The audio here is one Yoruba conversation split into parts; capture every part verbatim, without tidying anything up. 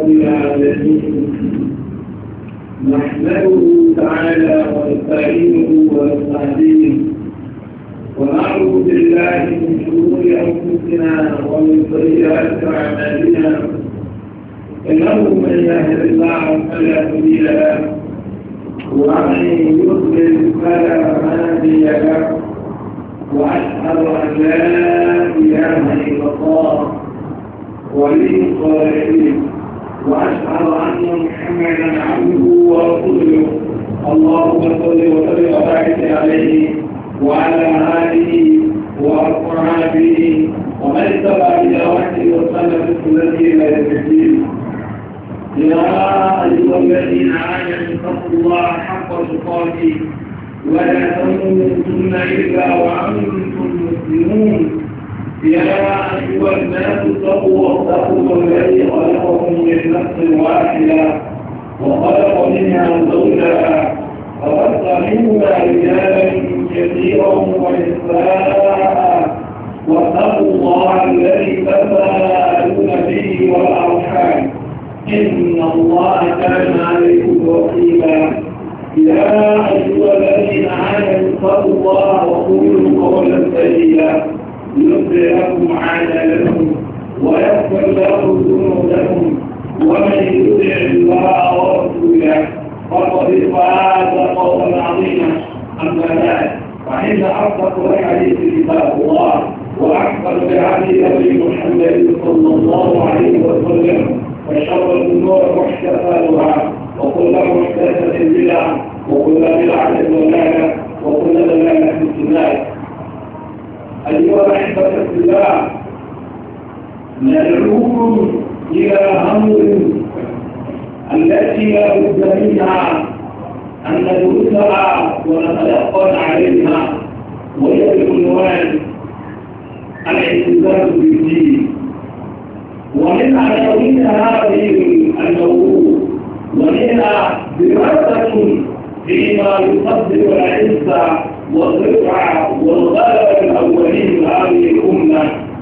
رب العالمين نحمده تعالى ونستعينه ونستهديه ونعوذ بالله من شرور أنفسنا ومن سيئات أعمالنا إنه من يهد الله فلا مضل له ومن يضلل فلا هادي له وأشهد أن لا إله إلا الله ولي الصالحين وأشهد أن محمدا عبده ورسوله اللهم صل وسلم وبارك عليه وعلى آله وأصحابه ومن اتبع بدعوته وسلم بسنته إلى يوم الدين. يا أيها الذين آمنوا اتقوا الله حق تقاته ولا تموتن إلا وأنتم مسلمون. يا أيها الناس اتقوا ربكم الذي خلقكم من نفس واحدة وخلق منها زوجها وبث منهما رجالا كثيرا ونساء واتقوا الله الذي تساءلون به والأرحام إن الله كان عليكم رقيبا. يا أيها الذين آمنوا اتقوا الله وقولوا قولا سديدا يغفر لكم أعمالكم ويغفر لكم ذنوبكم ومن يطع الله ورسوله فقد فاز فوزا عظيما. أما بعد فإن أصدق الحديث كتاب الله وأحسن الهدي هدي محمد صلى الله عليه وسلم وشر الأمور محدثاتها وكل محدثة بدعة وكل بدعة ضلالة وكل ضلالة في النار. أيها الأحبة في الله ندعوكم إلى أمر التي لا بد منها أن ندرسها ونتيقن عليها وهي بعنوان الاعتزاز بالدين. ومن عناوين هذه الموضوع ومنها دراسة فيما يصدر العزة والرفعة والغلبة الأولين هذه الأمة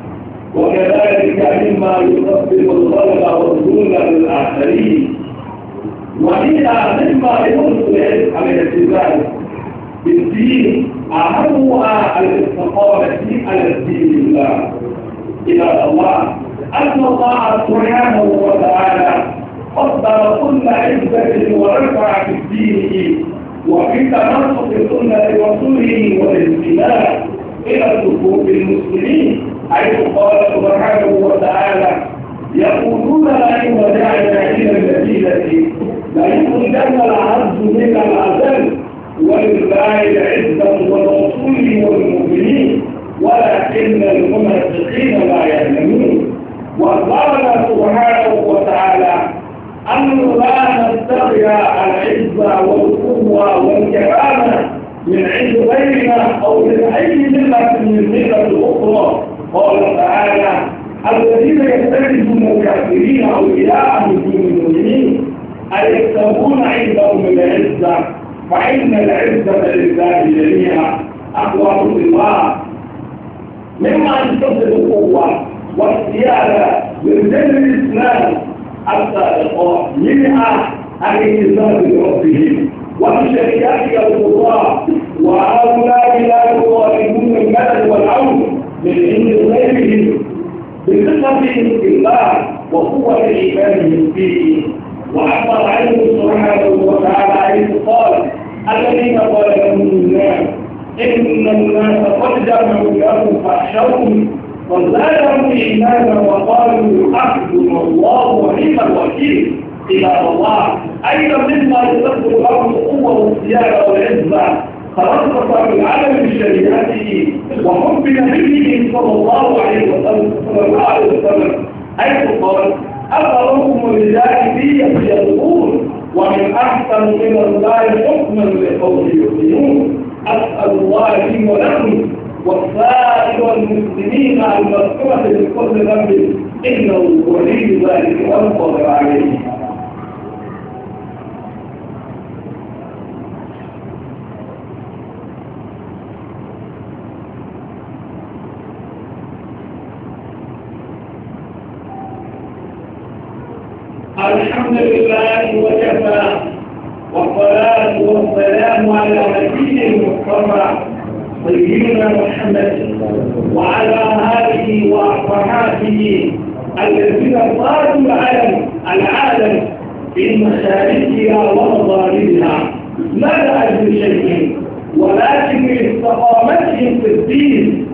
وكذلك مما يصدر الغلبة والذل للآخرين. ومنها مما يدل على الاعتزاز بالدين أهمها الاستقامة على الدين الله. إلى الله أن الله سبحانه وتعالى قدر كل عزة ورفع في دينه وفي تناسق سنة رسوله والانتماء إلى صفوف المسلمين حيث قال سبحانه وتعالى يقولون لئن رجعنا إلى المدينة ليخرجن الأعز من الأذل ولله العزة ولرسوله والمؤمنين ولكن المنافقين لا يعلمون. وأخبرنا سبحانه وتعالى أن لا نبتغي العزة والقوة والكرامة من عند غيرنا أو من أي ملة من الملة الأخرى. قال تعالى الذين يتخذون الكافرين أولياء من دون المؤمنين أيبتغون عندهم العزة فإن العزة لله جميعا. أخوة الله مما يتصل القوة والسيادة للدين الإسلام السابقة منها الاعتزاز بربهم وبشريعة القضاء وهؤلاء لا يطالبون المدد والعون من عند غيرهم بثقتهم بالله وقوة إيمانهم فيه. وعبر عنه سبحانه وتعالى حيث قال الذين قال لهم الناس إن الناس قد جمعوا لهم فاخشوهم فزادهم إيمانا وقالوا حسبنا الله ونعم الوكيل. إلى الله أيضا مما يصدر لهم القوة والسيادة والعزة ترصص بالعمل بشريعته وحب نبيه صلى الله عليه وسلم صلى الله عليه وسلم حيث قال أفرهم الجاهلية يقول ومن أحسن من الله حكما لقوم يؤمنون. أسأل الله لي ولكم والسائر المسلمين المغفرة لكل ذنب إنه ولي ذلك والقدر عليه. الحمد لله وكفى، والصلاة والسلام على نبينا المصطفى سيدنا محمد وعلى آله وصحبه الذين صاروا العالم العالم في مشاركها ومغاربها لا لأجل شيء ولكن لاستقامتهم في الدين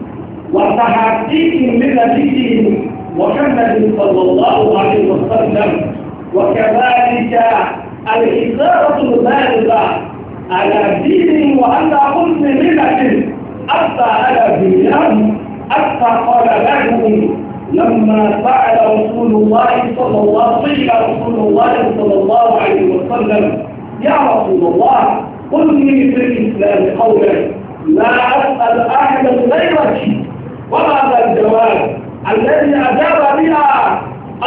وتحقيقهم لنبيهم محمد صلى الله عليه وسلم، وكذلك الإثارة البالغة على دينهم وعلى كل ملة حتى على دنياهم، حتى قال لهم لما سأل رسول الله صلى الله عليه رسول الله صلى الله عليه وسلم يا رسول الله قل لي في الإسلام قولا لا أسأل أحدا غيرك، وهذا الجواب الذي أجاب بها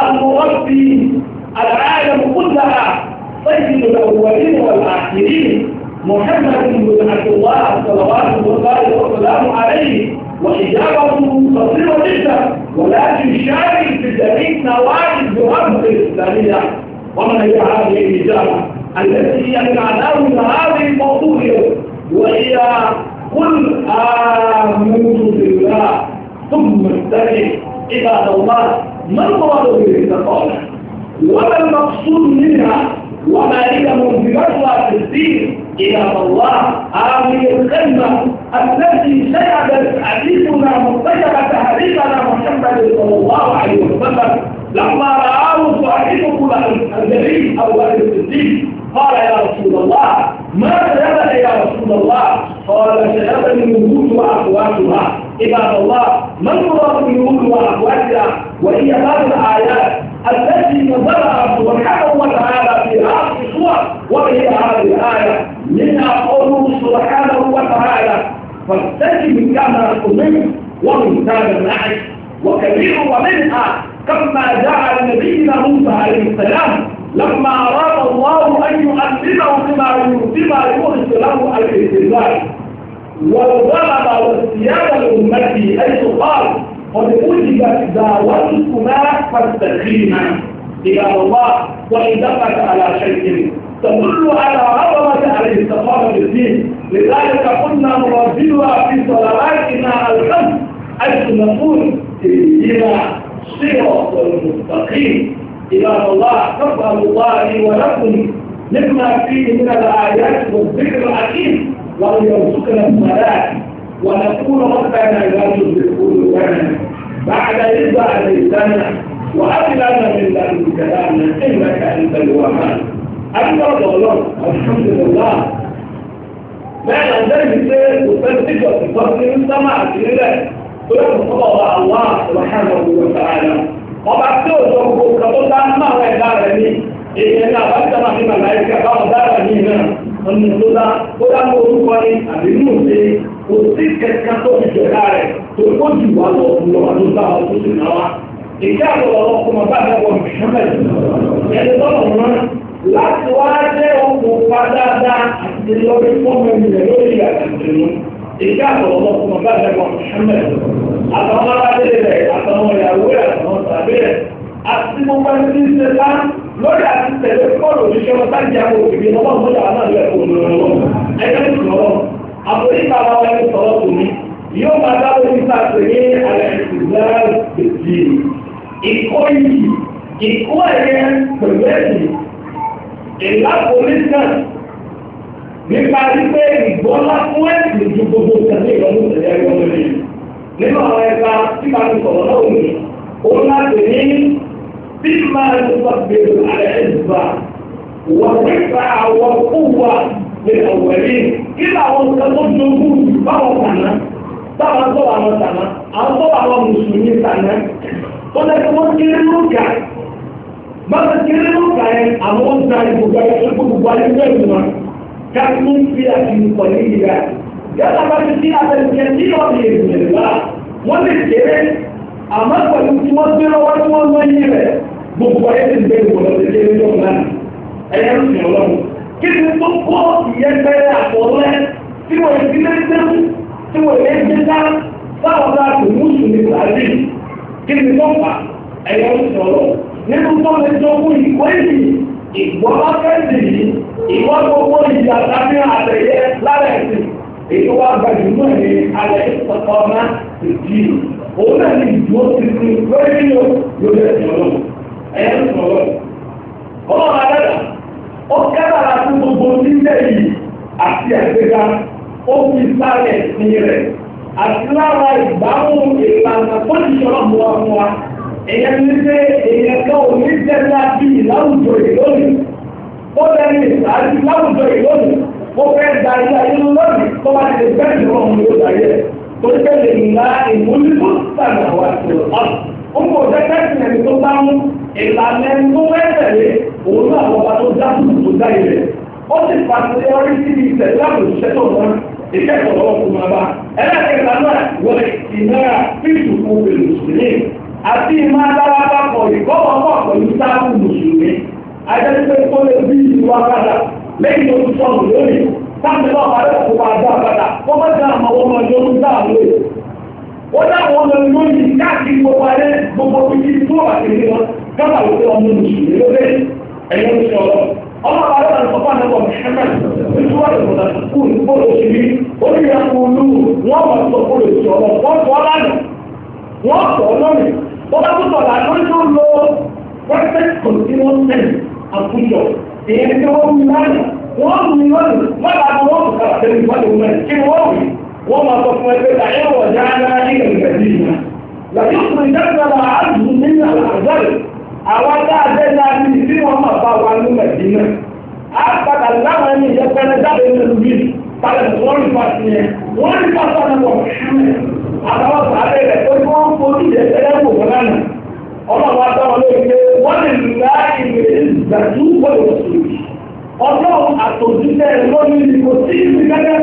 المربي العالم كلها سيد الأولين والآخرين محمد بن عبد الله صلوات الله وسلامه عليه، وإجابته قصيرة جدا ولكن شامل في جميع نواحي الجهاد الإسلامية. ومن هي هذه الإجابة التي هي من هذه الموضوع وهي قل آمنت بالله ثم اتبع عباد الله. ما المراد بالاستقامة؟ وما المقصود منها؟ وما هي منزلتها في الدين؟ عباد الله هذه الكلمة التي شهدت حديثنا مرتكبة حديثنا محمد صلى الله عليه وسلم لما رآه صاحبه الجليل أبو بكر الصديق قال يا رسول الله ما شهدت يا رسول الله؟ قال شهدت الوجود وأخواتها. عباد الله ما المراد بالوجود وأخواتها؟ وهي بعض الآيات التي نزلها سبحانه وتعالى في هذه السور، وهي هذه الآية منها قوله سبحانه وتعالى فاستجب كما أمرت ومن تاب معك وكبير، ومنها كما جاء نبينا موسى عليه السلام لما أراد الله أن يؤمنه بما بما يورث له الاهتداء والغلبة والسيادة لأمته، حيث قال قد وجبت دعوتكما فاستقيما. عباد الله وإن دقت على شيء تدل على عظمة الاستقامة في الدين، لذلك قلنا نرددها في صلواتنا الخمس حيث نقول اهدنا الصراط المستقيم. عباد الله تقبل الله لي ولكم مما فيه من الآيات والذكر الحكيم، وليرزقنا الصلاة ونقول ربنا لا تزغ قلوبنا بعد إذ هديتنا وهب لنا من لدنك رحمة إنك أنت الوهاب. أكبر الله الحمد لله. بعد ذلك تستنتج وتفصل السماء كذا ويقول الله سبحانه وتعالى وبعد ذلك كتبت ما ويدارني إن أبدا ما في ملائكة ويدارني ọ̀nà tó dá ó dá mọ́ orúkọ ní àbínú ṣe kò sí kẹta tó fi jọ̀dá rẹ̀ tó kó jù wá lọ lọ wá tó dá ọ tó sì náà wá. ìjà àbọ̀ ọkùnrin bá dẹ́wọ̀ mẹ́rin ẹni tọ́lọ̀ wọn láti wá jẹ́ okùnfà dáadáa àti lórí fọ́ọ̀mù rẹ̀ lórí àtàkùnrin. ìjà àbọ̀ ọkùnrin bá dẹ́wọ̀ mẹ́rin àtàwọn aráàlú rẹ̀ àtàwọn ìyàwó rẹ̀ àtàwọn tàbí rẹ̀ àti gbogbo ẹni tí ń ṣe bá lórí àti tẹ̀lé kọ́ọ̀lù òṣìṣẹ́ wọn sáàjì àwọn òbí ọlọ́run mọ́jà wọn náà lẹ́kọ̀ọ́ olùrànlọ́wọ́ ẹgbẹ́ ìsọ̀rọ̀ àforíkà wa ẹni sọ̀rọ̀ tò ní yóò máa dá lórí sáàtì ní alẹ́ ìsìláàrù èsì ìkọ́ yìí ìkọ́ ẹ̀yẹ pẹ̀lú ẹ̀sìn ìlàpọ̀lẹ́sàn nípa wípé ìgbọ́lá fún ẹ̀sìn ju gbogbo tẹ̀lé ìrọ̀lú tẹ̀lé ẹ̀yọ́ lórí nínú àwọn ẹ̀ka tí màá ti sọ̀rọ̀ náà òní òun láti ní بما يصبر على العزة والرفعة والقوة للأولين إذا وصلوا الجنود فهو سنة طبعا طبعا سنة أو طبعا مسلمين سنة ولكن ممكن نرجع ما ممكن نرجع أمون ذلك ويقول والدنا كانوا فيها في قليلة جاء ما فيها الكثير بإذن الله ونذكر أما قالوا تمثل وتمثل gbogbo ayé ti gbé ìwọ̀n lọ́dún ilé ẹjọ́ náà ẹ̀yẹ́ ń sìn ọlọ́run kí ni tó kọ́ ìyẹ́gbẹ́rẹ́ àpọ̀lẹ́ tí wọ́n ti lé dẹ́kun tí wọ́n lé dẹ́ká sáwọn bá tó mùsùn ní sàárì kí ni tó fà ẹ̀yẹ́ ń sìn ọlọ́run nínú tó lè jogún ìwé yìí ìgbọ́lọ́kẹ́sì yìí ìwọ́n gbogbo ìyá tàbí àtẹ̀yẹ lára ẹ̀sìn èyí wá gbajúmọ̀ ní alẹ́ ìsọ̀tọ̀ ọmọ ìdí òun náà ní ìdúró ti fi lórí nínú lórí ẹ̀sìn ọlọ́run ẹ̀yẹ ń sọ̀rọ̀ ọlọ́run adẹ́dà ó kẹ́lára fún gbogbo nílẹ̀ yìí àti àgbéga ó fi sáré ẹ̀sìn rẹ̀ àti lára ìgbàmú ìlànà tó ti sọ̀rọ̀ mú wa fún wa èèyàn ní pé èèyàn kan ò ní tẹ́lá bí láwùjọ ìlónìí ó lẹ́nu ìsáájú láwùjọ ìlónìí ó fẹ́ da ilé ayé lónìí tó bá ti lè bẹ́ẹ̀ ní ọmọ yóò dáyé tó ṣe lè ńlá ìmúlùmọ́ sànà wà sí ọ̀pọ̀ ó kò jẹ́ kẹ́sìn ẹni tó bá mú ìlànà ẹni tó fẹ́ tẹ̀lé òun náà wọ́n bá tó dá tó dá ilẹ̀ ó sì pàṣẹ orí sí ìtẹ̀lé àbòṣiṣẹ́ tó wọn ìkẹ́kọ̀ọ́ lọ́wọ́ fún wa bá ẹlẹ́kẹ̀ẹ́ta náà wọlé ìnára fíìsù fún mùsùlùmí àti ìmọ̀ adára papọ̀ ìkọ́wọ́pọ̀ pẹ̀lú sáàbù mùsùlùmí ajẹ́sípé tó lè bí ìwà padà lẹ́yìn tó tún sọ̀rọ̀ lónìí sáàbù náà wà lẹ́kọ̀ọ́ kó máa dá padà kó má dá àwọn ọmọ ọjọ́ ń dá lórí ó dá àwọn ọmọ lórí káàkiri gbogbo ayé gbogbo ibi tó wà sí wọn kábà ló pé ọmọ mùsùlùmí lórí ẹ̀yìn oṣù ọ̀rọ̀ ọmọ àlọ́ àti ọ̀pá àdàbọ̀ mẹ́fẹ́ nítorí wọ́n lè mọ̀tà kú ìgbòrò òṣèlú oníyàwó olú wọ́n mọ̀ sọ fún òṣèlú ọ̀rọ̀ wọ́n sọ lánàá wọ́n sọ lónìí wọ́n bá tó sọ̀rọ̀ àlórí tó lo perfect continuous tense àkójọ èyí tí wọ́n mú lánàá wọ́n mú lónìí wọ́n bá tó wọ́n sọ̀rọ̀ àtẹ́lẹ̀ ìwádìí wọn mẹ́rin kí wọ́n wí wọ́n máa sọ fún ẹgbẹ́ láyé wọ̀ jáde ní ìgbẹ̀lẹ̀ ìgbà láyé òkùnrin jáde àádùn nínú àgbàlẹ̀ àwọn dáadé náà ní tí wọ́n máa bá wa ní Mẹ̀dínà á padà láwọn ẹni ìyẹ́pẹ́rẹ́ jáde nínú bí padà tí wọ́n rí pàṣẹ yẹn wọ́n rí pàṣẹ náà wọ̀ ṣúmẹ̀ àwọn sàárè rẹ̀ tó ní wọ́n fojú ìyẹ́pẹ́rẹ́ wò wọ́n lánàá ọlọ́run adáwọn lórí pé wọ́n lè lá ìwé ìgbàjú pẹ̀lú òṣèlú ọlọ́run àtòjútẹ́ lórí ìdìbò sí ìlú gẹ́gẹ́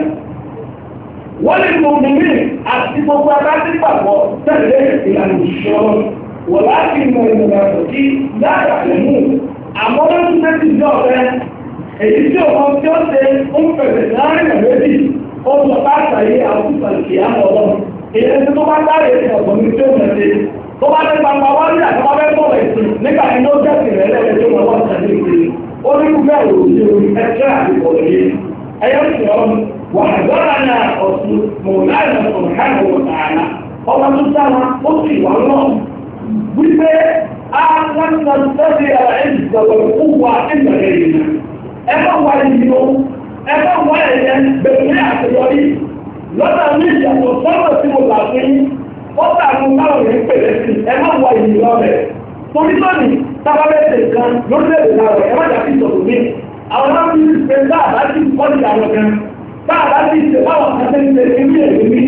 wọ́n lè mú mímí àti gbogbo adájípàpọ̀ tẹ̀lé ìlànà ìṣọ́ ولكن المنافقين لا يعلمون àmọ́ ló ń tẹ́tí jọ rẹ̀ èyí tí ọmọ tí ó ṣe ń pẹ̀lẹ̀ láàrin àmẹ́bí ó sọ bá ṣàyé àwùsàlùkì àmọ́ ọlọ́run èyí tí tó bá dáre ní ọ̀pọ̀ ní tí ó mẹ́lẹ̀ tó bá ní pàpà wá ní àtọ́wọ́ bẹ́ bọ̀ ẹ̀sìn nígbà tí ó jẹ́ sí rẹ̀ lẹ́yìn tí ó wọ́n ṣàlẹ̀ ìpè ó ní kú bẹ́ẹ̀ òun ṣe orí ẹ̀ṣẹ́ àdìpọ̀ yìí ẹ̀yọ́ sì ọ́ wà àgbọ́ra ní ọ̀sùn mọ̀láìnà sọ̀rọ̀ ọmọ tó dára ó sì wà lọ́wọ́ wípé aláǹkà tẹ́lẹ̀ àìsàwọ̀ òwúwà ìgbàlẹ̀ ìrìnà ẹgbẹ́ wà ìlú ẹgbẹ́ wà ẹ̀yẹ bẹ̀rẹ̀ àṣeyọrí lọ́nà ní ìyàtọ̀ sọ́nà tí mo là fún ó tààrù láwọn èèyàn pèlè sí ẹgbẹ́ wà ìlú ọ̀rẹ́ torí lónìí tábàbẹ́sẹ̀ kan lórílẹ̀-èdè náà rẹ̀ ẹgbẹ́ àti ìsọ̀rọ̀ mi àwọn náà fi ṣe dáàbá sí kọ́lì àwọn kan dáàbá sí ṣe báwọn kan tẹ́ ń ṣe ilé ẹ̀mí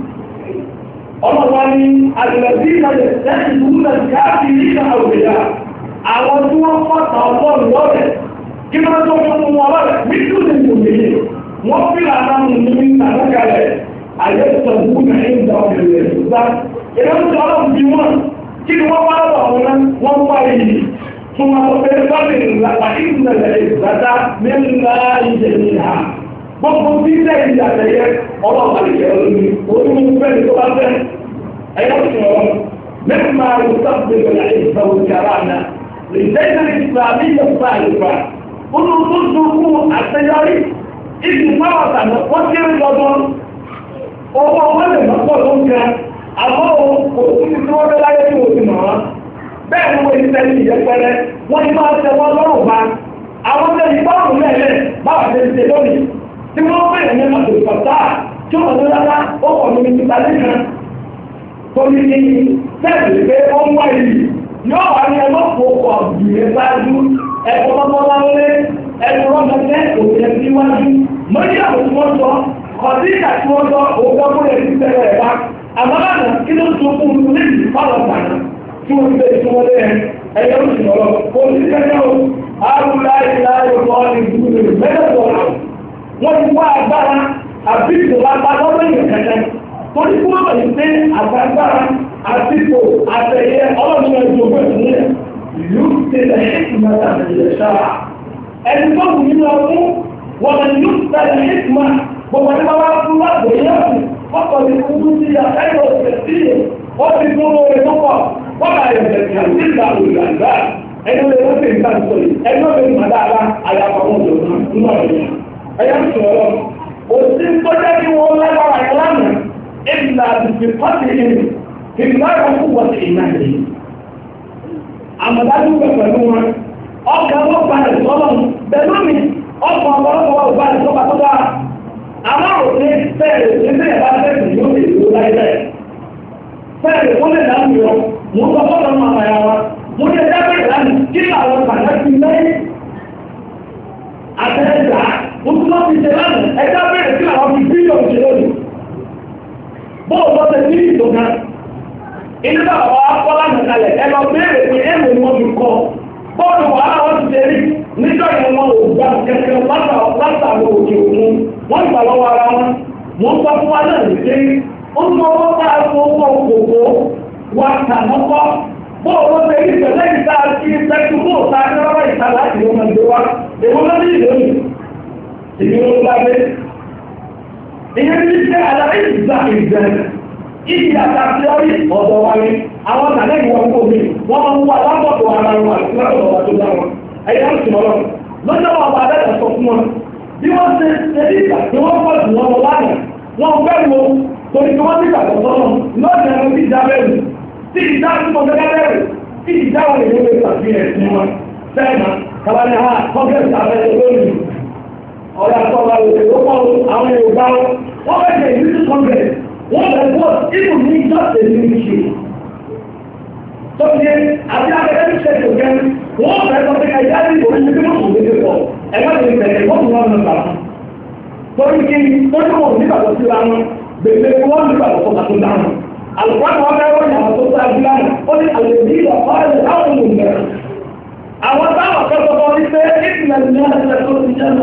ọlọ́wọ́ ní àgbẹ̀bí ìlànà tẹ́lẹ̀ ìlúlẹ̀ káàkiri nígbà àwòrán àwọn tí wọ́n fọ́ta ọlọ́run lọ́rẹ̀ kí wọ́n tó fún wọn lọ́rẹ̀ nítú ní ìwòye wọ́n fi lànà mú ní ìtàlẹ́kàlẹ̀ àyẹ́sọ̀gbù ní ìgbà ọ̀rẹ̀ ìgbà ìrẹ́mùsọ̀ ọlọ́run bí wọ́n kí ni wọ́n wá lọ́wọ́ wọn wọ́n wá yìí fún wọn pé lọ́rẹ̀ ìlàpá ìgbẹ̀lẹ̀ ìgbàdá mẹ́rinlá ìjẹ̀mí ha gbogbo tí tẹ́ ìyàtẹ̀yẹ ọlọ́pàá ìjẹ́ olómi orí fẹ́ni tó bá fẹ́ ẹ̀yọ́ sọ̀rọ̀ mẹ́fà ìsọ́gbẹ̀ bẹ̀rẹ̀ ìfẹ̀wò kàránà lè tẹ́lẹ̀ ìsìlámì yọ̀fà ìfà olùdókòwò àṣeyọrí ìdí pàwọ̀tà wọ́n kéré lọ́dún owó wọn lè mọ́pọ̀ ló ń kẹ àmọ́ òkú tí wọ́n fẹ́ láyé tí wọ́n ti mọ̀ wọ́n bẹ́ẹ̀ ni wọ́n ti tẹ́lẹ̀ ìyẹ́pẹ́rẹ́ wọ́n ti máa tẹ wọ́n lọ́rùn bá àwọn tẹ́lẹ̀ ìpáàrùn lẹ́lẹ̀ báwa ti ṣe lónìí tí wọ́n bẹ̀rẹ̀ ní àtòkọ̀tà tí wọ́n ní lára ó kọ̀ ní ìgbà nìkan tó ní ní sẹ́ẹ̀lì pé ó ń wá yìí yóò wá ní ẹgbẹ́ òkú ọ̀gbìn ṣáájú ẹ̀kọ́ mọ́tọ́lá ńlé ẹ̀kọ́ rọ́mọdé òkè síwájú mọ́jú àwọn tí wọ́n sọ kọ̀dí ìgbà tí wọ́n sọ òkú fún ẹ̀sìn tẹ́lẹ̀ ẹ̀ bá àmọ́ lánàá kí ló tó fún un ní ìfọ̀rọ̀ tàná tí wọ́n ti bẹ̀rẹ̀ tí wọ́n lé ẹ̀yẹ́ oṣù lọ́rọ̀ kò sí kẹ́kẹ́ o àrùn láì láì ọ̀pọ̀ ìdúró mẹ́tẹ̀ẹ̀tọ̀ àwọn wọ́n ti wá agbára àbíkò lápá lọ́wọ́ èèyàn kẹ̀kẹ́ torí kí wọ́n bẹ̀ ní pé àgbàgbára àbíkò àtẹ̀yẹ ọlọ́run ẹ̀jọ̀ ògbó ìfúnlẹ̀ ìlú tẹ̀lẹ̀ ìkùnmọ̀ àtẹ̀yẹ sára ẹni tó wù nínú ọdún wọn ni yóò tẹ̀lẹ̀ ìkùnmọ̀ gbogbo ẹni bá fún lágbo yẹ́sù ọkọ̀ ní kúkú sí ẹ̀rọ ìfẹ̀síyè wọ́n ti fún oore tó pọ̀ wọ́n bá yẹ̀ bẹ̀rẹ̀ àti ìgbà òyìnbá ẹni lè wọ́n fi nǹkan sọ yìí ẹni wọ́n fi mọ̀ dáadáa àyàfọ̀ wọn lò wọn nínú ọ̀rẹ́ ẹ̀yà ń sọ̀rọ̀ òsì tó jẹ́ kí wọ́n lágbára ẹ̀ lánàá ìlà àdìsí pàṣẹ ìlú ìgbà kan fún wọn sí ìná yìí àmọ̀dájú pẹ̀ pẹ̀lú wọn ọkà wọn gba ìsọ́lọ́ pẹ̀lú mi ọkọ̀ ọ̀pọ̀lọpọ̀ wọn gba ìsọ́ba tó dára àmọ́ òsì fẹ́ẹ̀rẹ̀ nígbà yẹn bá fẹ́ẹ̀sì yóò lè lò láyé bẹ́ẹ̀ fẹ́ẹ̀rẹ̀ wọ́n lè dáhùn yọ mo sọ fọ́lọ́ mọ́ àmàyà wa mo ní ẹjá bẹ̀rẹ̀ lánàá kí làwọn pàtàkì lẹ́yìn àtẹ̀ẹ́dà mo tún lọ́ fi ṣe lánàá ẹjá bẹ̀rẹ̀ kí làwọn fi bílíọ̀nù ṣe lónìí bóò lọ sí ní ìtòkà inú àwọn akọ́lá nìkalẹ̀ ẹ lọ bẹ̀rẹ̀ pé ẹ̀rù ni wọ́n fi kọ́ bọ́ọ̀lù wàhálà wọn ti ṣe rí níjọ́ yẹn wọn ò gbà kẹ̀kẹ́ látàwọn òkè òkun wọ́n gbà lọ́wọ́ ara wọn mo ń sọ fún wa náà nìké ó ń mọ owó bá a fún owó kòkó wa tà mọ́kọ́ bóòlù ṣe rí ìṣẹ̀lẹ̀ ìta kí pẹ̀tù bóò ta ní ọ̀rọ̀ ìta láti ọmọ ìgbé wa èwo ló ní ìlú yìí ìlú ló bá dé ìyẹn ní ṣe àlàyé ìgbà ìgbà ìdí àtàkìọ́rí ọ̀dọ̀ wa ni àwọn nàlẹ́ ìwọ̀n ń gbòmí wọ́n máa ń wá lápọ̀tò ara wọn àti látọ̀dọ̀ wa tó dá wọn ẹ̀yà ń sùn ọlọ́run lọ́jọ́ wọn bá dẹ́ta sọ fún wọn bí wọ́n ṣe ṣe ní ìgbà tí wọ́n pọ̀ jù wọn lọ lánàá wọn bẹ́ẹ̀ wo torí tí wọ́n ti gbàgbọ́ sọ́nà lọ́ọ̀dẹ̀ ẹ̀rọ ti dá bẹ́ẹ̀ tí ìdá tí mo gẹ́gẹ́ bẹ́ẹ̀ tí ìdá wọn lè lè ṣàfihàn sí wọn sẹ́ẹ̀mà kàwáni ha kọ́ńgẹ́sì abẹ́rẹ́ lónìí ọ̀rẹ́ àtọ́wà lè lọ́pọ̀ àwọn Yorùbá wọn bẹ́ẹ̀ ṣe ìrísí kọ́ńgẹ́sì wọ́n bẹ̀rẹ̀ bọ́ ìlú ní ìjọ́sẹ̀ ní ìṣe tó fi àti akẹ́kẹ́ ní ṣẹ̀ṣẹ̀ gẹ́ wọ́n bẹ̀rẹ̀ sọ pé ẹ̀yà ní ìbò ní ìpínlẹ̀ òṣèlú ní pọ̀ ẹ̀wọ́n lè bẹ̀rẹ̀ wọ́n tún wọn lọ́ta torí kí tó ní wọn nígbàgbọ́ sí ra wọn bèbè wọn nígbàgbọ́ tó kàtó dáhùn àlùkò àwọn ọmọ ẹ̀rọ ìyàwó tó sá bí lánàá ó ní àlèbí ìlọ̀kọ́rẹ́ láwọn olùmẹ̀rẹ̀ àwọn táwọn akẹ́kọ̀ọ́ ní pé ìpìlẹ̀ ní ẹ̀sẹ̀ tó ti jẹ́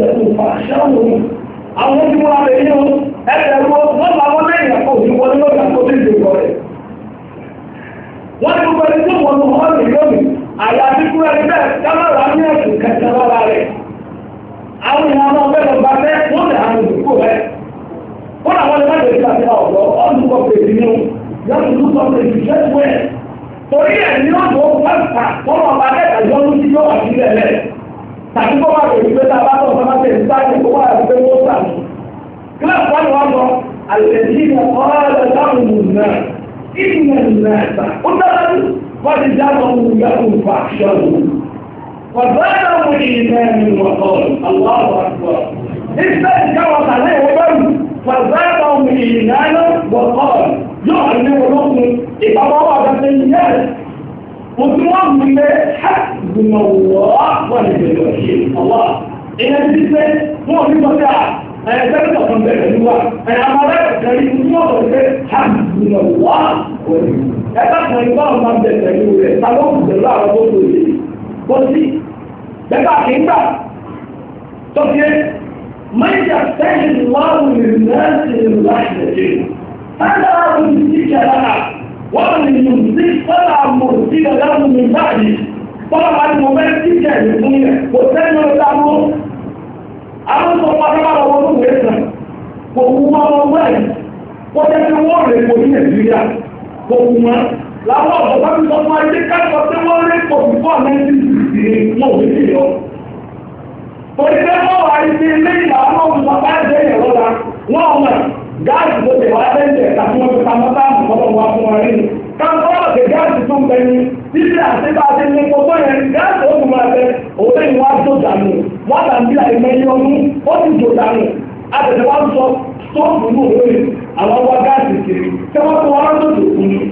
àwọn tí wọ́n rẹ̀ yíò ẹgbẹ̀rún wọ́n bá wọ́n lẹ́yìn àpò òjúwọ́n lórí àkókò ìdèkọ̀ rẹ̀. wọ́n ti gbogbo ẹni tó wọ́n lọ wọ́n rẹ̀ lónìí àyà àbíkú ẹni bẹ́ẹ̀ kámẹ́rà ní ẹ̀sùn kẹta lára rẹ̀. àwọn èèyàn náà bẹ́ẹ̀ lọ bá fẹ́ wọ́n lè àwọn òdòkó rẹ̀. wọ́n àwọn ẹni máa lè fi àti ọ̀dọ́ ọdún kọ pèsè ní yọ̀tún tó sọ pé ìṣẹ́ wẹ̀. torí ẹ̀ ní ọ̀dọ́ pàṣà wọ́n wọ́n bá dẹ́ka yọ́nú sí yọ́ àti ilẹ̀ tàbí kó wà lórí pé tábà tó ọ̀sán máa tẹ̀lé sáyé kó wà lórí pé wọ́n sàmì. kíláàsì wọn ni wọ́n sọ àlèjì ní ọ̀rọ̀ láwọn ìmùnà ìmùnà ìmùnà ẹ̀sà ó dára jù wọ́n ti já lọ wù yá wù fà ṣọ́ọ̀lù. wàbáyà wù ìmọ̀ ẹ̀mí wọ̀ ọ̀rọ̀ aláwọ̀ àgbọ̀. ìṣe ìjáwọ̀ sàlẹ̀ ìwọ bẹ́rù wàbáyà wù ìmọ̀ wọ̀ ọ̀rọ̀ yóò àlẹ́ olókun ìpamọ́ wà وتمام من حسبنا الله ونعم الوكيل الله إن الجسم هو في مطاع أنا ذكرت من ذلك الوقت أنا أمرت كريم الله حسبنا الله ونعم أتاك من الله من ذلك الوقت تلوم بالله رسوله بسي بقى كيف تقول من يفتح الله للناس من رحمته هذا رسولك لنا ومن يمسك فلا مرسل له من بعده طبعا الممثل كان يقول وثاني يقول àwọn tó pàtàkì àwọn ọmọ tó wẹ́sàn kò wú wọn wọn wẹ́ẹ̀ kó jẹ́ pé wọ́n rẹ̀ kò ní Nàìjíríà kò wú wọn láwọn ọ̀dọ́ bá fi sọ fún ayé káàkiri pé wọ́n rẹ̀ kò fi fún àmì ẹ̀sìn ìsìn wọn ò ní lọ. torí pé wọ́n wà ní ilé ìlà àwọn ọmọ bá jẹ́ ìrọ̀lá wọ́n mọ̀ gáàsì tó tẹ̀ wá lẹ́sẹ̀ tàbí wọ́n fi pamọ́ sáàmù kọ́lọ̀ wá fún wọn rí ni. káàkiri ọ̀sẹ̀ gáàsì tó ń bẹ ní títí àti bá a ti ní gbogbo yẹn gáàsì ó tún máa bẹ òun lẹ́yìn wá tó dànù wọ́n tà ń bí àyè mẹ́yìn ọdún ó ti jò dànù àtẹ̀tẹ̀ wá ń sọ stóòfù ní òwe àwọn wá gáàsì kiri tí wọ́n tún wá lọ́dọ̀ tó kú ni.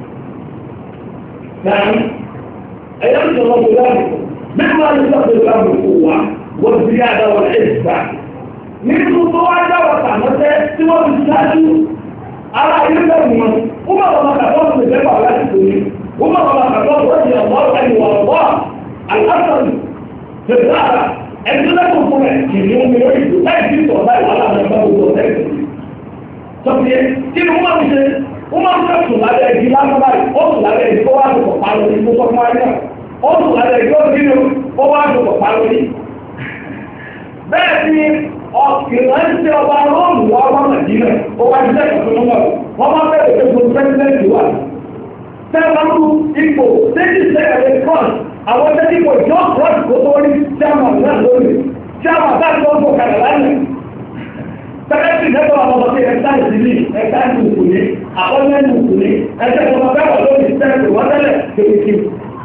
Nàá ẹ̀yà ń sọ̀rọ̀ bó dáàbò mẹ́rin máa ń sọ̀rọ̀ dáàbò kó wá wọ́n ti yá àdáwọ̀ ẹ̀ gbà. nínú tó wá dáwọ̀ tàmọ́tẹ́ tí wọ́n ti ṣáájú ara ilé bẹ̀rù wọn ó bá wọn kàtọ́ ọ̀sẹ̀ ìgbẹ́pà láti tòun ó bá wọn kàtọ́ ọ̀sẹ̀ ìwọ̀n ẹ̀yìnwó ọ̀pọ̀ àlásàlù tẹ̀sára ẹ̀dúnlẹ́kùn fún ẹ̀ kì í omi lórí ìlú láì sí ìtọ̀ láì wà láàrin ẹgbẹ́ gbogbo ọ̀sẹ̀ ìtòsí. sọ́kìyẹ kí ni wọ́n máa ń ṣe wọ́n máa ń fẹ́ sùn lábẹ́ ẹ̀dí lásán báyìí ó sùn lábẹ́ ẹ̀dí kó wá sùn pọ̀ pálọ̀ ní gbogbo ọmọ ayé náà ó sùn lábẹ́ ẹ̀dí ó dínú kó wá sùn pọ̀ pálọ̀ ní. bẹ́ẹ̀ ni ìrántí ọba róòmù wá wá Nàìjíríà ó wá jíjẹ́ ìpínlẹ̀ wọn wọ́n máa bẹ̀rẹ̀ pé gbogbo pẹ́sidẹ́ntì wà. Sẹ́wọ́nù ipò tẹ́jì sẹ́yẹ̀rẹ̀ kan àwọn tẹ́tí kò jọ́ ọ̀rọ̀ kó tó rí chairman náà lónìí chairman náà tó ń bọ̀ kàdà lánàá sẹ́kẹ́tì lẹ́tọ̀ àwọn ọmọdé ẹ̀ta ìdílé ẹ̀ta ìdùnkùnlé àkọ́lẹ́ ìdùnkùnlé ẹ̀ta ìjọba bẹ́ẹ̀ lónìí sẹ́kẹ́tì wọ́n tẹ́lẹ̀ kéèké.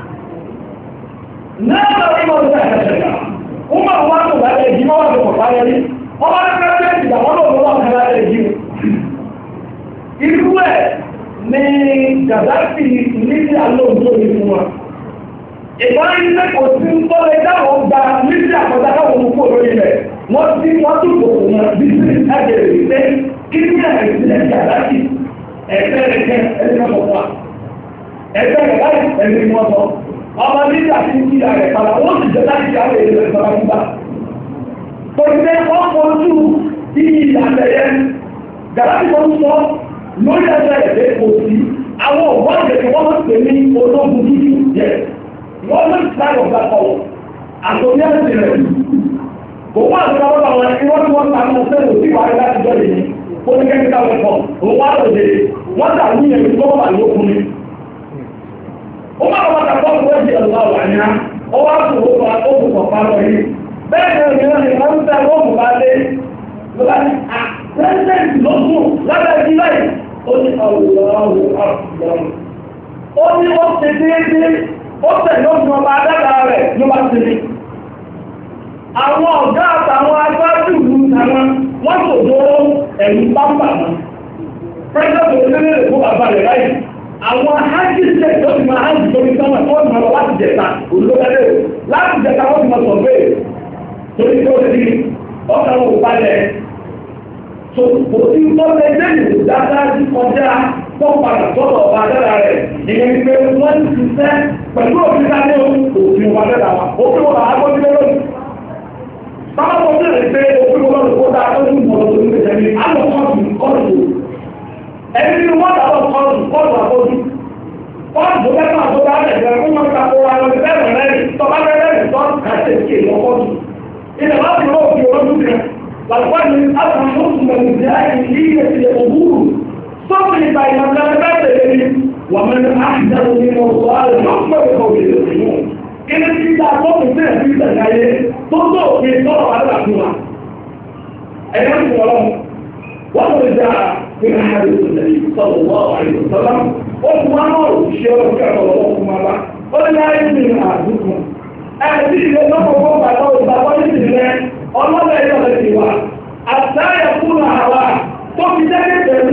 náà lọ́wọ́ ìmọ̀ ọdún àkàṣẹ̀ká wọ́n máa wá tó láti ẹ̀jí wọ́n wá tó pọ̀ pálẹ́ ní wọ́n bá ní pẹ́ẹ́sì àwọn olóògbé wọn kàn láti ẹ̀jí. irú ẹ̀ ní Gaddafi níbi alóòjó ní fún wọn. ìbọn ilé kò sí ń tọ́lẹ̀ dáwọn gba níbi àkọ́jà káwọn olùkó lórí rẹ̀ wọ́n ti wọ́n tún kò wọ́n bí sí ẹgbẹ̀rẹ̀ ìpé kí ní ẹ̀sìn Gaddafi ẹ̀fẹ́ rẹ̀ kẹ́ ẹni wọ́n sọ ẹ̀fẹ́ rẹ̀ láì ẹni wọ́n sọ ọmọ nígbà tí ń kíra rẹ̀ padà wọ́n sì jẹ́ láti àwọn èèyàn rẹ̀ sọ́ra nígbà tó ṣe wọ́n fojú bí ìlànà yẹn Gaddafi tó ń sọ lórí ẹgbẹ́ rẹ̀ pé kò sí àwọn òwò àjẹkẹ́ wọ́n máa ń pè ní ológun dúdú jẹ wọ́n máa ń sáré ọ̀gá kọ̀wọ̀ àtòmí ẹ̀sìn rẹ̀ kò wá àti ọwọ́ àwọn ẹni wọ́n tí wọ́n ta mọ́ sẹ́lẹ̀ òsì wà láti jọ lèyìn ó ní kẹ́kẹ́ wẹ̀pọ̀ òun wá lòdè wọ́n tà ní ẹni tó wà lókun ni. ó má wọ́n ta fọ́ fún ẹ̀jẹ̀ ọ̀gá wà ní á ó wá fún owó wa ó fún ọ̀pá lọ yìí bẹ́ẹ̀ ni òun ni wọ́n ń tẹ́ ó fún wa lé ló bá ní à pẹ́sẹ́ǹtì ló fún lábẹ́ ẹbí láì ó ní àwòrán ó ní ó ṣe déédéé ó tẹ̀lé òfin ọba adága rẹ̀ ló bá ti ní àwọn ọ̀gá àtàwọn agbájú ìlú àwọn wọ́n tó dó ẹ̀yìn pápá wọn pẹ́sẹ̀tì orílẹ̀-èdè fún bàbá rẹ̀ láyé àwọn hajji state tó ti máa hajji tó ní sọ́wọ́n tó ti máa lọ láti jẹta olóògbé láti jẹta wọ́n ti máa sọ bẹ́ẹ̀ torí tó ti ọkà wọn ò balẹ̀ tó kò sí tọ́lẹ̀ lẹ́yìn dáadáa sí kọjá tó padà sọ́dọ̀ ọba dára rẹ̀ ìyẹn pé wọ́n ti ṣiṣẹ́ pẹ̀lú òfin dáadé òfin ọba dára wa òfin ọba agbójúlé lónìí sábà tó bẹ̀rẹ̀ pé òfin ọlọ́run kó dáa tó ní ìmọ̀lọ́ tó ní ìjẹ̀mí àwọn kọ́ọ̀tù kọ́ọ̀tù ẹni tí wọ́n dábọ̀ kọ́ọ̀tù kọ́ọ̀tù àbójú kọ́ọ̀tù tó bẹ́ẹ̀ máa tó bá bẹ̀rẹ̀ fún wọn ká kóra lọ sí bẹ́ẹ̀ rẹ̀ tó bá bẹ́ẹ̀ rẹ̀ tó kàṣẹ kí èèyàn kọ́ọ̀tù ilẹ̀ láti lọ òfin olójú rẹ̀ làlùkọ́ ni àwọn oṣù mẹ́rin ti àyè ní ilẹ̀ ti lè òwúrù sọ́ọ̀tù ìgbà ìlànà bẹ́ẹ̀ tẹ̀lé ni wà mẹ́rin àṣìṣẹ́ nínú ọ̀rọ̀ àrẹ̀ lọ́pọ̀ ìkọ̀wé Ilé tí ìjà àkọ́kù sí ẹ̀sí ìtẹ̀láyé tó tó òfin tọ́rọ àdúrà fún wa. Ẹ̀yọ́ ti wọ́n lọ́wọ́. Wọ́n tó ìjà ìrìn àjò ìṣẹ̀lẹ̀ sọ̀rọ̀ wọ́n àìsàn sọ́lá. Ó fún wa náà òṣìṣẹ́ ọ̀rọ̀ kí ọ̀rọ̀ lọ́wọ́ fún wa bá. Ó ní láyé ní àdúgbò. Ẹ̀sí ilé lọ́pọ̀ fún bàbá òṣìṣẹ́ ní ìrìnlẹ̀ ọlọ́dẹ ẹ̀yọ́ rẹ̀ ti wà. Àtàyà fún àwa tó fi jẹ́ pẹ̀lú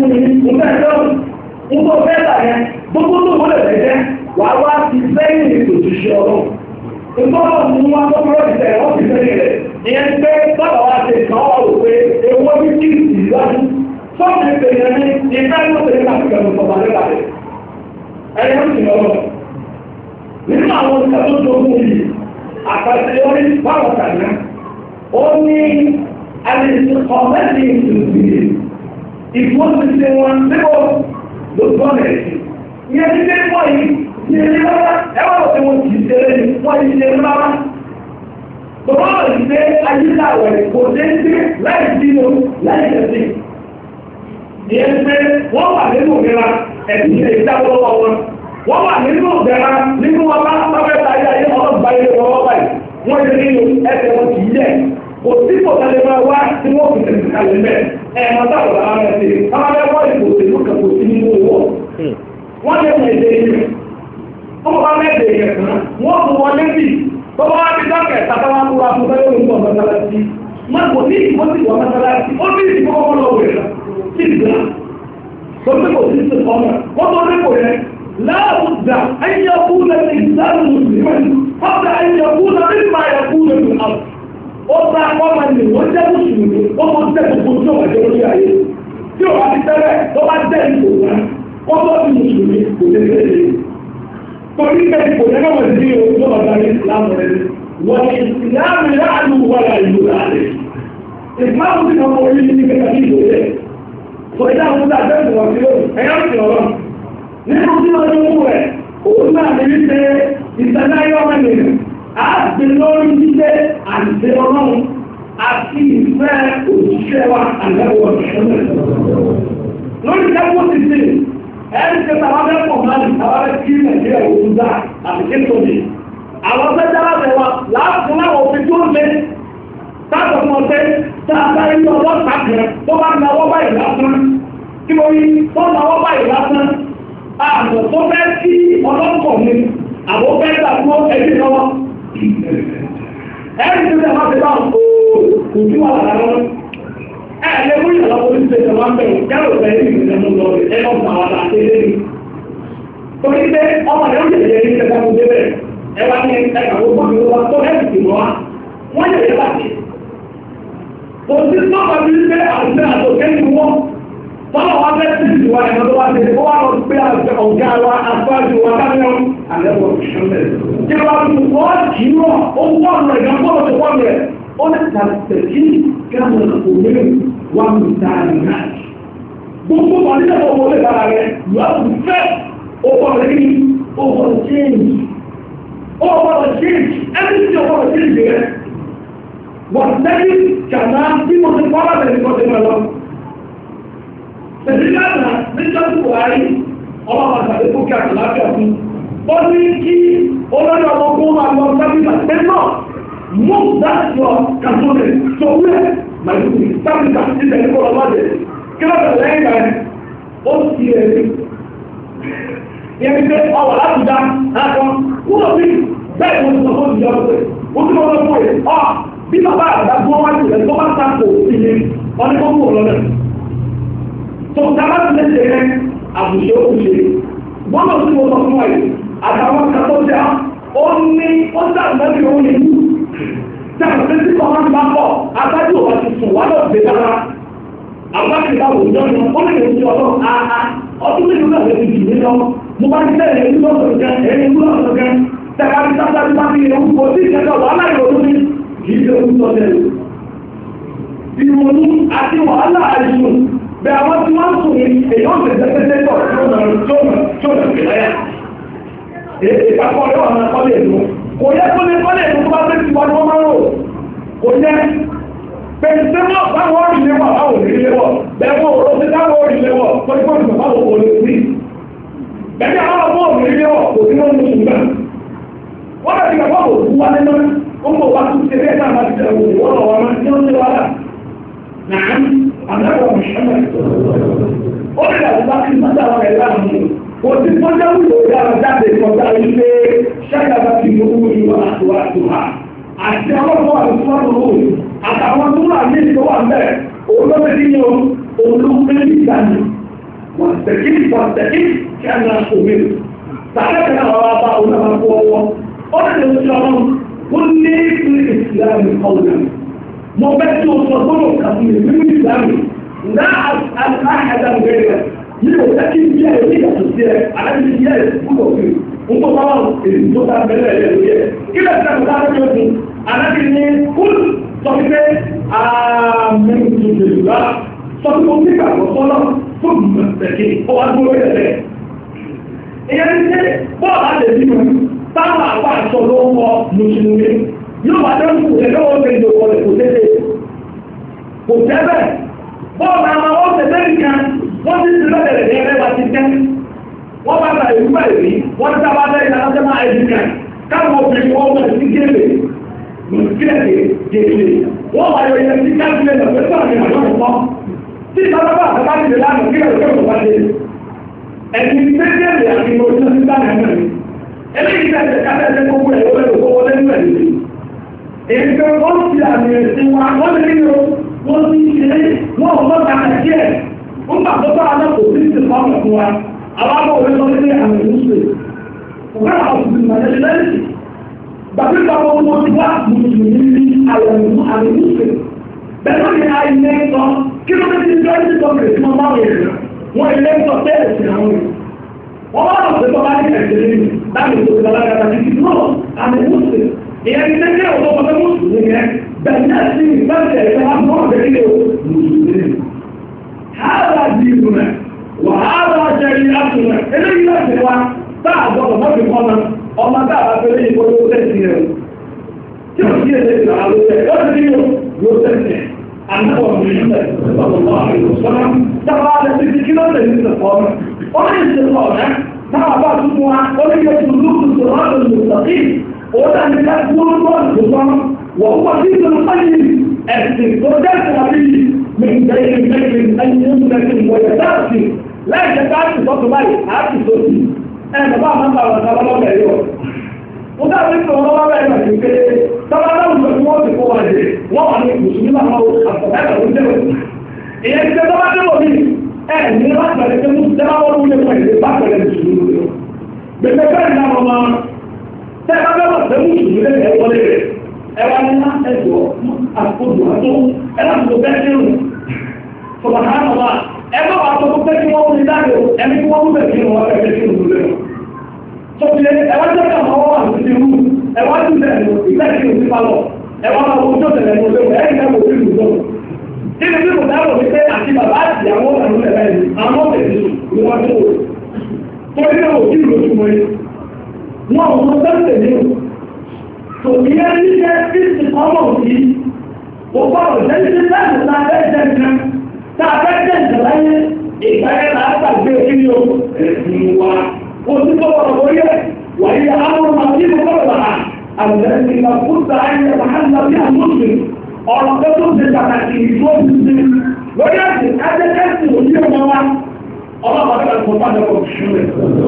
ìmúfẹ́ ìgbọ́nà mú wá tó kúrò ìtẹ̀ wọ́n ti fẹ́ rẹ̀ ìyẹn pé bọ́bà wá ti kàn ọ́ rò pé ewé bí kí ìlọ́dún sọ́ọ̀tì ìpènyẹ ní ìfẹ́ ló tẹ̀lé láti kẹ̀lú ọba nípa rẹ̀ ẹ̀yẹ́ ń sìn ọlọ́ nínú àwọn ìṣẹ́ tó tó yìí àpàṣẹ orí báwọn kàná ó ní alẹ́sìnkọ̀ọ́mẹ́sì ìṣòwò ìfọ́síṣẹ́ wọn níbo lójúọ̀nà ẹ̀sìn ìyẹn ti dé pọ̀ yìí ní ilé lọ́wọ́ ẹwọ́n tó wọ́n ti ṣeré ní wọ́n ti ṣe lọ́wọ́ bọ́bọ́ rẹ̀ ṣe ayíláwẹ̀ kò dé sí láì sínú láì tẹ̀sí ìyẹn pé wọ́n wà nínú ìlera ẹ̀sìn ilé ìdáwọ́ lọ́wọ́ wọn wọ́n wà nínú ìlera nínú ọba pápẹ́ta ayé ayé ọlọ́gbà ilé wọn báyìí wọ́n ti nínú ẹsẹ̀ wọn kì í yẹ kò sí kò tẹ́lẹ̀ máa wá tí wọ́n fi tẹ̀sí kalẹ̀ mẹ́ ẹ̀ máa dáwọ̀ lára rẹ̀ sí káwọn ẹgbẹ́ ìbò òṣèlú kan kò sí nínú owó wọ́n lè mọ̀ èdè ìlú wọ́n bá mẹ́ẹ̀dẹ̀ yẹn kan wọ́n fún wọn lébì tó bá wá bí dọ́kẹ̀ tàbá múra fún bẹ́ẹ̀ lórí ìwọ̀n mọ́sálásí máa kò ní ìwọ́n sì wọ́n mọ́sálásí ó ní ìdíkọ́ kọ́kọ́ lọ́wọ́ rẹ̀ sí ìgbà tó bí kò sí sí ọmọ wọ́n tó rí kò rẹ̀ láàbùdà ayẹ́kú lẹ́sẹ̀ ìsáàlù mùsùlùmí kọ́ta ayẹ́kú lẹ́sẹ̀ máa yẹkú lẹ́sẹ̀ àwọn ó bá ọmọ ní wọ́n jẹ́ mùsùlùmí ó mọ́ tẹ́ gbogbo tí ó wà jẹ́ lórí ayé tí ó wà ti tẹ́lẹ̀ tó bá jẹ́ ìgbò wọn wọ́n tó ti mùsùlùmí kò tẹ́lẹ̀ torí kẹ́kì kò ní ọmọ ìdí ojú ọ̀dá ní ìsìlámù rẹ̀ wọ́n ni ìsìlámù láàánú wọ́n ìlú rẹ̀ ìsìlámù ti kọ́ orí ní kẹta ní ìlú rẹ̀ tó ìdá àwọn ọmọdé àjẹ́sì wọn sí lórí ẹ̀yọ́ sí ọ̀rọ̀ nínú tí wọ́n ní mú rẹ̀ òun náà ní wípé ìsẹ̀dáyọ́ mẹ́rin á gbé lórí jíjẹ́ àti ọlọ́run àti ìfẹ́ òṣìṣẹ́ wa àgbẹ̀wọ̀ lórí kẹ́kọ̀ọ́ ti sí ẹni tí tàbá bẹ́ pọ̀ máa ní tàbá bẹ́ kí nàìjíríà òun dá àti kétòdì àwọn fẹ́ dára tẹ̀wà láàfin láwọn òfin tó ń lé táàbọ̀ fún ọ̀sẹ̀ tààbà ilé ọlọ́pàá kan tó bá ń nawọ́ báyìí lásán tí mo rí tó ń nawọ́ báyìí lásán àmọ̀ tó fẹ́ sí ọlọ́pọ̀ mi àbò fẹ́ gbà fún ẹbí lọ́wọ́ ẹ̀rí tó tẹ̀ máa fi bá òkú wà lára wọn ẹ̀ lè mú ìyàlọ́ polisi ṣe máa ń bẹ̀rù kẹ́rù fẹ́ ní ìrìnàmú lọ ẹ̀ lọ́ fún àwọn àti ilé mi torí pé ọmọ rẹ̀ ń jẹ̀jẹ̀ ní ìṣẹ̀dá mo débẹ̀ ẹ wá ní ẹ̀ka gbogbo mi ló wá tó ẹ̀ sì mọ́ wa wọ́n yẹ̀ yẹ́ bàtì kò sí sọ́kà bí pé àti àtòkẹ́ ni wọ́n tọ́lọ̀ wá fẹ́ sí ìwà ẹ̀mọ́ tó wá ṣe ó wá lọ pé ọ̀gá wa aṣáájú wa kámẹ́rún àlẹ́wọ̀ ìṣẹ́lẹ̀ kí wọ́n tún wọ́n kì í rọ̀ ó wọ́n rẹ̀ gan bọ́ọ̀lù tó wọ́n rẹ̀ ó ní tàbí kámẹ́rún òmìnir wà ní ìdáàrí náà gbogbo wọn nígbà tó wọlé bára rẹ̀ you have to fẹ́ over the over change over change everything over change rẹ̀ wọ́n tẹ́lẹ̀ kàná bí mo ti fọ́lá tẹ̀lé kọ́ tẹ̀lé lọ. Tẹ̀lé lánàá níjọ́ tí Buhari ọlọ́pàá tàbí kókè àtàláfíà fún. Ó ní kí olórí ọmọ kó máa lọ sábìlà pé náà mú dáṣọ kàtólẹ̀ tó wúlẹ̀ màlúù sábìlà ti tẹ̀lé kọ́ lọ́wọ́ jẹ. Kí ló tẹ̀lé lẹ́yìn rẹ̀? Ó ti rẹ̀ rí. Ìyẹn pé ọwọ́ láti dá àkọ́ wúlò bí bẹ́ẹ̀ mo ti sọ fún ìjọba pé ó ti mọ́ lọ́pọ̀ yìí bí bàbá àgbàgbọ́ wájú rẹ̀ tó bá sáàpò ilé wọ́n ní kọ́kọ́ lọ́nà tó dábà ti lẹ́sẹ̀ rẹ̀ àbùṣe òkúṣe wọ́n lọ sí ọmọ fún ẹ̀ àtàwọn kàtọ́ jẹ́ ó ní ó sàmẹ́bí òun ní ìlú tẹ́lẹ̀ pé tí kọ́ máa ń bá pọ̀ agbájú òwà ti sùn wá lọ gbé dára àgbájú ìbáwò ìjọ ni ó lè ní ọlọ́ àá ọdún mélòó náà lè fi jù mí lọ mo bá ń tẹ̀lé ẹni lọ́sọ̀ gẹ́ ẹni lọ́sọ̀ gẹ́ tẹ̀lé àti sáfẹ́ bá fi ewu kò sí ìṣẹ́jọ́ wàhálà ìrònú mi kìí ṣe oún sọ lẹ́nu ìrònú àti wàhálà àìsùn bẹ àwọn tí wọ́n sùn ní èyàn tẹ̀sẹ̀tẹ̀ tọ̀ tí ó nà tí ó nà tí ó nà sí láyà ìpapọ̀ rẹ̀ wà máa kọ́lé ìlú kò yẹ kó lè kọ́lé ìlú tó bá fẹ́ ti wọ́n máa rò kò yẹ pẹ̀lú mọ́ báwọn orí léwọ̀ báwọn orí léwọ̀ bẹ̀wọ̀ òrò sí táwọn orí léwọ̀ tó ní kọ́lé báwọn orí sí bẹ̀bí àwọn ọmọ orí léwọ̀ kò sí lọ́nà ṣùgbọ́n wọ́n bẹ̀ ti gbàgbọ́ òkú wa nínú ọmọ wa tún ṣe bẹ́ẹ̀ náà máa ti ṣe òun wọ́n lọ́wọ́ máa ní oúnjẹ wàhálà náà àdáwọ̀ mùsùlùmí ó lè dàbí bá kí n bá dáwọn ẹ̀ láàmú kò sí tó jẹ́ wúlò dára jáde kọjá ilé ṣáyà bá ti mú ìwà àtúwà àtúwà àti àwọn ọmọ àtúwà lọ́wọ́ àtàwọn tó wà ní ìtọ́wà mẹ́ olóògbé ní olóògbé ìdáni wọ́n tẹ̀kí wọ́n tẹ̀kí kí a náà òwe tàbí ẹ̀kẹ́ náà wà bá onáwó ọwọ́ ó lè lè ṣe ọmọ wọ́n ní ìpínlẹ̀ ìsìlámù ọ̀nà mo bẹ́ tí o sọ gbọ́dọ̀ kàfíìnì nínú ìsìlámù náà àhàdà gbẹ̀rẹ̀ nínú ẹ̀kí bí ẹ̀ ní ìyàtọ̀ sí ẹ̀ àdájú bí ẹ̀ gbọ́dọ̀ fi ń tó bá wọn èyí tó bá bẹ̀rẹ̀ ẹ̀ lórí ẹ̀ kí lè sẹ́nu láti ó dùn àdájú ní kúl sọ pé àmẹ́ntùdùlá sọ pé ó ní ìgbàgbọ́ sọ́lọ́ fún mọ̀tẹ̀kì ó wá gbọ́ rẹ̀ rẹ̀ ìyẹn ní pé bọ́ọ̀ á lè bímọ táwọn àpá àṣọ ló ń wọ mùsùlùmí yóò wá dé kù ẹ̀ lọ́wọ́ ṣe ìdòkò rẹ̀ kò tẹ́lẹ̀ kò tẹ́lẹ̀ bọ́ọ̀lù àwọn ọ̀sẹ̀ nìkan wọ́n ti ti lọ́dẹ̀ rẹ̀ ẹgbẹ́ wa ti tẹ́ wọ́n bá ta ìlú báyìí rí wọ́n ti sábà dá ìlànà ọjọ́ máa ẹ̀dùn kan káwọn obìnrin wọn wọ́n ti gélé mùsùlùmí gélé wọ́n wá yọ ìyẹn sí káàkiri lọ pé sọ́ọ̀nì àjọ ìfọ́ tí ìbára bá àtàbá ti lè lánàá kí lóò kẹ́kọ̀ọ́ bá dé ẹ̀sìn méjèèjì àti ìmọ̀lẹ́sọ̀ sí sáà náà eléyìí tẹ̀sẹ̀ kásẹ̀ gbogbo ẹ̀ lọ́wọ́ ẹ̀kọ́ wọlé ní ẹ̀lẹ́ èyí pé wọ́n ti àmì ẹ̀sìn wa wọ́n lè nínú wọ́n ti ṣe wọ́n ò lọ́ta àti ẹ̀ ń bà tó bá alákò sí ti fọ́ọ̀mù fún wa àwọn ọmọ òwe sọ pé àmì ìmúṣe òkè àwọn òṣìṣẹ́ ìmọ̀lẹ́sẹ̀ lẹ́yìn gbàgbé gbàgbọ́ wọn ti wá mùsùlùmí ní àyẹ̀wò àmì ìmúṣe bẹ́ẹ̀ ni àìlẹ́ sọ kí ló dé ti ń jọ́ ìṣẹ́ sọ́kè tí wọ́n bá wọ̀ ẹ̀ wọ́n ilé sọ bẹ́ẹ̀ sí àwọn ẹ̀ wọ́n bá lọ sí bọ́lá ní ẹ̀sẹ̀ lẹ́yìn láti tó ìgbàlá gàdá títí náà àmì ìmúṣe ìyẹn ti tẹ́lẹ̀ ọ̀dọ́ ọmọdé mùsùlùmí yẹn bẹ́ẹ̀ náà sí ìgbàlẹ̀ ẹ̀sẹ̀ wá fún ọ̀dẹ́ kílẹ̀ mùsùlùmí. hàrá di ìrùnà wà hàrá jẹ́ ilé àtúnà eléyìí láti wá táà gbọ́dọ̀ mọ́bì kọ́nà ọmọ tá a bá fẹ́ lẹ́yìn kọ́lé ó tẹ̀sí rẹ̀ tí ò sí èdè ìgbà ló tẹ̀ ó ti ní yóò tẹ̀sí ànáwọ̀ mi nílẹ̀ sọ̀rọ̀ àìlùsọ́nà tábà á lẹ́sí kí ló tẹ̀sí ìsọ̀kọ́ ó ní ìsọ̀kọ́ ọ̀nà táà bá tún wá ó ní yóò tún lùkù sọ̀rọ̀ àìlùsọ̀kì òun náà ní ká dúró lọ́ọ̀dù tó sọ́n wọ́n wọ́n sí ìṣòro fáyì ẹ̀sìn tó jẹ́ ìṣòro من بين المجد أن يملك ويتأتي لا يتأتي صوت مالي أتي صوتي أنا بقى من بقى وصل الله بأيوه وده بيت الله بأيوه طبعا لو سمعت قوة دي وضع المسلمين ما هو أصبحت أقول إيه إذا طبعا لو دي أه من رأس ذلك المسلمين أقول لك وين بعد المسلمين بالنسبة لنا ما تبقى لو المسلمين أقول لك ẹwà ní láti ẹjọ́ àkójọ àtó ẹlàkùnkù bẹ́ẹ̀kìrù sọ̀bàtàmọ́lá ẹgbẹ́ wà tó pẹ́ kí wọ́n mú ní dáre ẹni kí wọ́n mú bẹ̀kìrù wọ́n bẹ̀kìrù lórí tó fi ẹwà jẹ́ kà wọ́n wà ní irú ẹwà tí bẹ̀rẹ̀ ìbẹ̀kìrù sí palọ̀ ẹwà máa wọ́n tó tẹ̀lẹ̀ ní olóòwò ẹ̀yìn ẹ̀kọ́ sí ìlú lọ́wọ́ nínú bí mo dáwọ̀ ní pé àti bàbá àti àwọn ọ̀nà ẹ̀rẹ́ yìí àwọn ọ̀bẹ̀kìrù ni wọ́n tó wò tó ilé òkú ìlú tó mọ́ yìí wọ́n àwọn ọmọ tẹ́lẹ̀ nínú tòmíyẹ́ níṣẹ́ tí ti kọ́mọ̀ sí gbogbo ọ̀rọ̀ jẹ́ sí láti ta fẹ́jẹ̀ nǹkan tá a fẹ́jẹ̀ nǹkan láyé ìgbàyẹ̀ náà gbàgbé kí o ẹ̀sìn wa ó ti kọ́kọ́ lórí ẹ̀ wàyí àwọn ọmọ tí mo kọ́ lọ́la àgbẹ̀sì ìgbà fúnta ayé àmàlà bí àmúṣe ọ̀rọ̀ tó tó ṣe pàtàkì ìfọ́ ti ṣe lórí ẹ̀sìn ajẹ́kẹ́sì òní ọmọ wa ọlọ́pàá tó kọ́ padà kọ̀ ṣúlẹ̀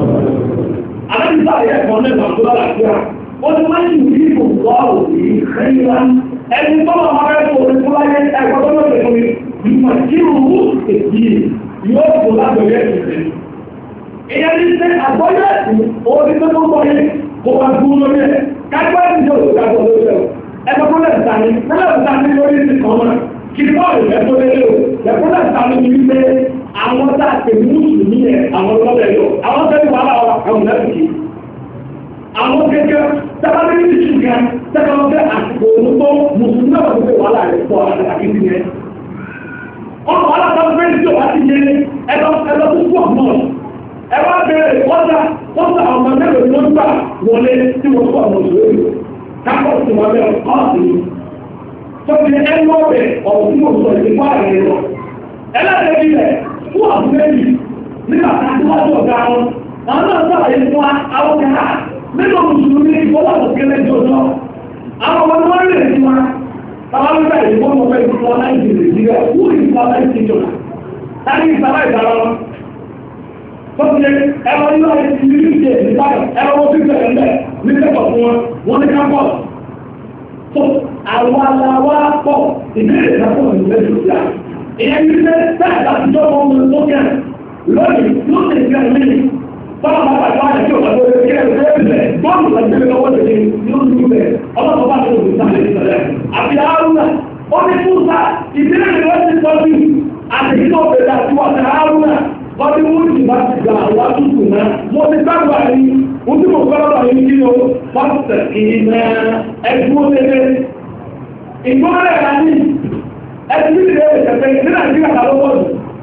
wọ́n máa ń yìí ní ìgbòho òbí xeyìlá ẹni tó máa máa rẹ̀ fòrò fún láyé ẹgbẹ́ tó lọ́pẹ̀ fún mi ìmọ̀ kí o mú èdè yóò fò lágbẹ̀rẹ̀ ẹ̀sìn ìyẹn ní sẹ́ àgbọ́yẹ̀ orí tó tó gbọ́yé kò wá gún lórí ẹ̀ kágbọ́ ẹ̀sìn tó lọ́pẹ̀ kágbọ́ lórí ẹ̀ ẹgbẹ́ tó lẹ̀ tani tẹ́lẹ̀ tani lórí ti kàn mọ́ kí ni bọ́ọ̀lù rẹ̀ tó lé o ẹgbẹ́ tó tani ní wípé àwọn tá a pè ní mùsùlùmí ẹ̀ àwọn lọ́pẹ̀ yọ àwọn tẹ́lẹ̀ wà láwọn àwọn lẹ́sìn àwọn gẹ́gẹ́ tẹ́bàbí ní ṣùgbẹ́ tẹ́bàbí àsìkò òun tó mùsùlùmí náà tó fẹ́ wà láàrin pọ̀ àti ìdí rẹ̀. ọ̀nà wà látàrí pé tí ó wá ti yé ẹlọ ẹlọ tó pọ̀ náà ẹwà bẹ̀rẹ̀ wọ́ta wọ́ta ọmọ mẹ́rin ló ń gbà wọlé tí wọ́n pọ̀ mùsùlùmí kápọ̀ tí wọ́n bẹ̀rẹ̀ ọ́ọ̀sì tó fi ẹnu ọ̀bẹ̀ ọ̀rọ̀ tí mo sọ ìdíkọ́ àrẹ̀ lọ. ẹlẹ́dẹ̀ẹ́bí rẹ̀ fún àbúrẹ́bì nígbà tá a ti wájú ọ̀gá wọn àwọn náà sọ̀rọ̀ yìí fún àwọn kẹta nínú mùsùlùmí ìfọwọ́sọ̀ kẹlẹ́ jọjọ́ àwọn ọmọ wọn lè ní wa táwọn nígbà ìdìbò wọn fẹ́ ìfọwọ́ láì di nàìjíríà wú ìfọwọ́ láì di jọ̀nà láti ìfọwọ́ ìdára wọn. Sọ́kùnrin ẹ̀rọ inú ayé ti ní ìṣe ìbáyọ̀ ẹ̀rọ wọn fi bẹ̀rẹ̀ ńbẹ̀ ní kẹ́kọ̀ọ́ fún wọn wọn ní kápọ̀. tó àwọn aláwa pọ̀ ìbéèrè kápọ̀ ní ìwé ìṣòwò ìyẹn ní sẹ́ táyà láti jọ́ wọn lókè lónìí lónìí ìgbà Báwo máa bàjẹ́ wáyé tí o bá lórí kí ẹ̀rọ ẹ̀rọ ìbẹ̀ bọ́ọ̀lù lẹ́gbẹ̀ẹ́ lọ́wọ́ lè yóò ní ibẹ̀ ọlọ́pàá bá tó lòdì sáà lè sọ̀rọ̀ àbí Haruna ó ní fúnṣà ìdílé ni wọ́n ti tọ́jú àti ìtọ́ bẹ̀rẹ̀ àti wàtí Haruna wọ́n ti mú ìjìbá ti gbà wá tútù náà mo ti gbàgbọ́ àrí ojú mo gbọ́ lọ́wọ́ yìí kí o fọ́ọ̀tẹ̀ ìmẹ̀ ẹ̀dúró lélẹ̀ ìgbọ́nrẹ̀ rà ní ẹ̀dúró lélẹ̀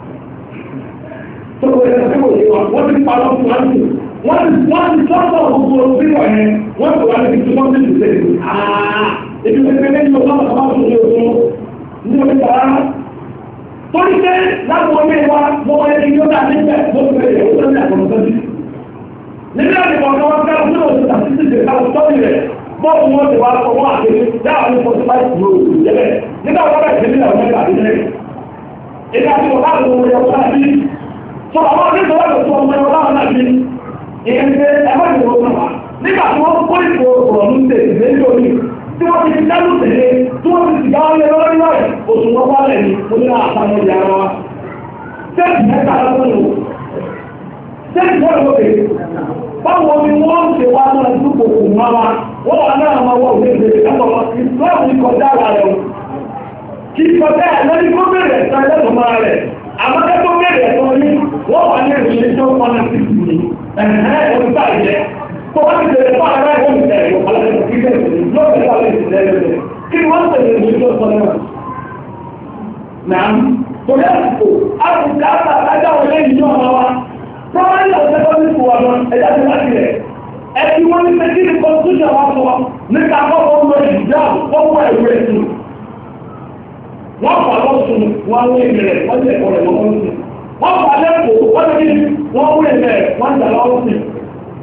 tó wọ́n yẹ kó wọ́n wọ́n ti parọ́ fún wa ní wọ́n ti wọ́n ti sọ́kọ̀ gbogbo orí wọ̀ yẹn wọ́n ti wà níbi tí wọ́n ti lùsẹ̀ ní àà èdè pépé ní ọjọ́ àwọn ọmọ tó yẹ kó ní orí bàrá torí pé láwọn ọmọ ìwà wọ́n wọ́n yẹ kí yóò dá níbẹ̀ wọ́n ti bẹ̀rẹ̀ wọ́n ti àkọ́nà sọ́jú níbi àti kọ̀ọ̀kan wọn ká fún òṣèlú àti títí ká tọ́jú rẹ̀ bọ́ọ̀lù wọn ti wá sọ wọn àti dáhùn ní forty five kúrò ìjẹ́bẹ̀ nígbà wọn bẹ̀rẹ̀ sí nílẹ̀ ọ̀mẹ́ta àti nílẹ̀ ìgbà tí wọ́n bá lọ wọ́n yẹ wọ́n àti sọ àwọn akẹ́kọ̀ọ́ wà lọ́sọ ọmọ ẹ̀rọ láwọn náà bí ìyẹn ṣe ẹgbẹ́ ìwò náà nígbà tí wọ́n kó ìfò ọ̀rọ̀ ní tètè lórí òní tí wọ́n ti fi dánú tèlé tí wọ́n ti ti dá ọlẹ́ lọ́wọ́ níwọ̀ ẹ̀ oṣù wọn wá lẹ̀ ní oní àtàwọn ìyá wa sẹ́ẹ̀tì mẹ́ta lọ́wọ́ lò sẹ́ẹ̀tì wọ́n lọ́wọ́ pé báwo ni wọ́n ń ṣe wá náà dúpọ̀ kù máa wa wọ́n wà náà máa wọ òní ìbèrè kápọ̀ ìsìláàmù kọjá ara rẹ̀ kì í kọjá ẹ̀ lórí gómìnà ẹ̀sán ẹlẹ́tọ̀ọ́ rẹ̀ àwọn akẹ́kọ̀ọ́ bẹ̀rẹ̀ ẹ̀tọ́ ní wọ́n wà ní ẹ̀sùn tó pọ́nà sí ìlú ẹ̀hẹ́ ẹ̀rùn bá ìjẹ́ tó wá ti bẹ̀rẹ̀ fún ara ẹ̀wọ̀n ìjẹ́ ẹ̀wọ̀n alẹ́kọ̀ọ́ kí bẹ̀rẹ̀ yóò bẹ̀rẹ̀ alẹ́ ìjẹ́ ẹ̀rẹ̀ kí wọ́n tẹ̀lé ìlú tó pọ́nà náà tó yẹ kó àbùkà àtàkà wọlé ìlú ọmọ wa tọ́wọ́n yóò tẹ́kọ́ ní ìfowó ọmọ ẹ̀dá ti láti rẹ̀ ẹ̀kí wọ́n ní pé kí ni constitution wa sọ nípa kọ́kọ́ lọ ìjà kọ́kọ́ ẹ̀rọ ẹ̀sùn wọ́n fà lọ́sùn wọn wé ìrẹ̀ wọ́n jẹ́ ẹ̀kọ́ rẹ̀ lọ́wọ́ sí wọ́n fà lẹ́kọ̀ọ́ wọ́n ní wọ́n wé ìrẹ̀ wọ́n jà lọ́wọ́ sí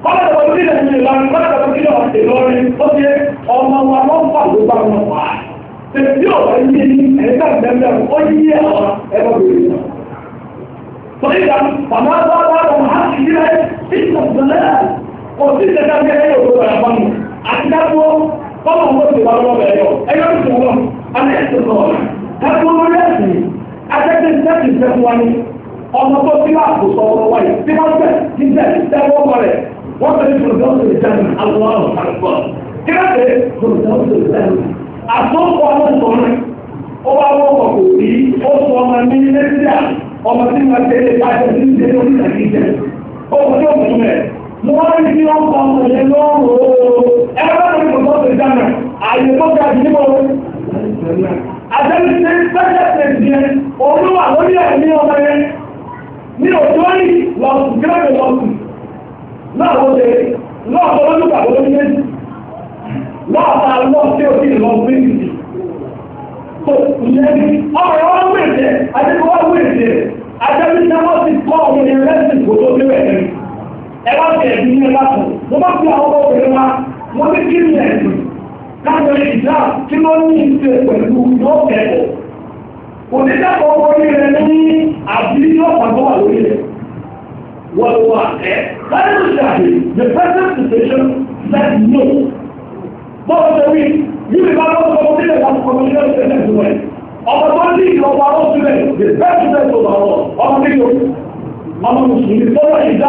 kọ́lá tó wọlé nílẹ̀ nílẹ̀ lọ́rin kọ́lá tó wọlé nílẹ̀ lọ́rin ó ti ọmọ wa wọ́n fà ló bá wọn wá tẹ̀sí ọ̀rọ̀ yìí ní ẹ̀ka ìdẹ́gbẹ́ ó yí àwọn ẹ̀rọ bèrè náà. Sọ̀rọ̀ bàbá bá bá wọn á ti yẹ ìtọ̀sọ̀lẹ́ kò sí ìtẹ̀ká bí ẹ̀yọ̀ tó bẹ̀rẹ̀ fún mi àti dáko kọ́lá wọn ti wà lọ́wọ́ bẹ̀rẹ̀ yọ ẹ̀yọ́ ti wọ̀ alẹ́ ẹ̀sìn sọ̀rọ̀ dáko lórí ẹ̀sìn ajẹ́gbẹ́ ìtẹ́sì ìtẹ́sì wa ni ọmọ tó bí wà kò sọ ọ̀rọ̀ wáyé tí wọ́n bẹ̀ ní bẹ́ẹ̀ tẹ́wọ́ ọmọ rẹ̀ wọ́n bẹ̀rẹ̀ fòlùdọ́sọ̀ ìjánu àwọn ọ̀rọ̀ àlùkò kí wọ́n bẹ̀rẹ̀ fòlùdọ́sọ̀ ìjánu àtọ́kọ̀ ọmọ ìsọ̀rọ̀ ó wá wọ́pọ̀ kò bí ó sọ ọmọ ní lẹ́síà ọmọ tí wọ́n tẹ̀lé pàṣẹ sí ṣe lórí ìtàkìjẹ ó wọ́n tó mú rẹ̀ mo wá ní kí wọ́n kọ́ ọmọ yẹn lọ́rùn ooo ẹgbẹ́ bá ní fòlùdọ́sọ̀ ìjánu àyè tó ga jù níbo àtẹ́lẹ́sẹ̀ pẹ́sẹ̀pẹ̀sì yẹn olúwa lórí ẹ̀mí ọmọ yẹn ní òjò ní lọ́sùn gírẹ́mì lọ́sùn náà wọ́n ṣe lọ́ọ̀tọ́ lójú pàtó lójú méjì lọ́ọ̀tà lọ́ọ̀ tí ó sì lọ sí ìdí tó ìyẹn ní ọmọ yẹn wọ́n wéèjẹ àtẹ́kọ̀ wọ́n wéèjẹ àtẹ́lẹ́sẹ̀ wọ́n ti kọ́ ọmọ yẹn lẹ́sìn kò tó bí wẹ̀ẹ́ ẹ bá ti ẹ̀dùn ní ẹ̀bá kan mo bá fi àwọn obìnrin wa mo ní kí ni ẹ̀dùn káàkiri ìjà kí ló ní ìṣe pẹ̀lú yóò kẹ́kọ̀ọ́ onídàpọ̀ orí rẹ̀ ní àbí yóò pàtó wà lórí rẹ̀ wọ́n wà ẹ́ láti ṣàdé the present situation said no bọ́ọ̀ ṣe wí yìí bá lọ́wọ́ sọ fún ilẹ̀ láti kọmọṣẹ́ ìṣẹ̀lẹ̀ ìṣẹ̀lẹ̀ ọmọ tó ní ìjọba ó sílẹ̀ the president of our world ọmọ tí yóò ọmọ mùsùlùmí tó wà ìjà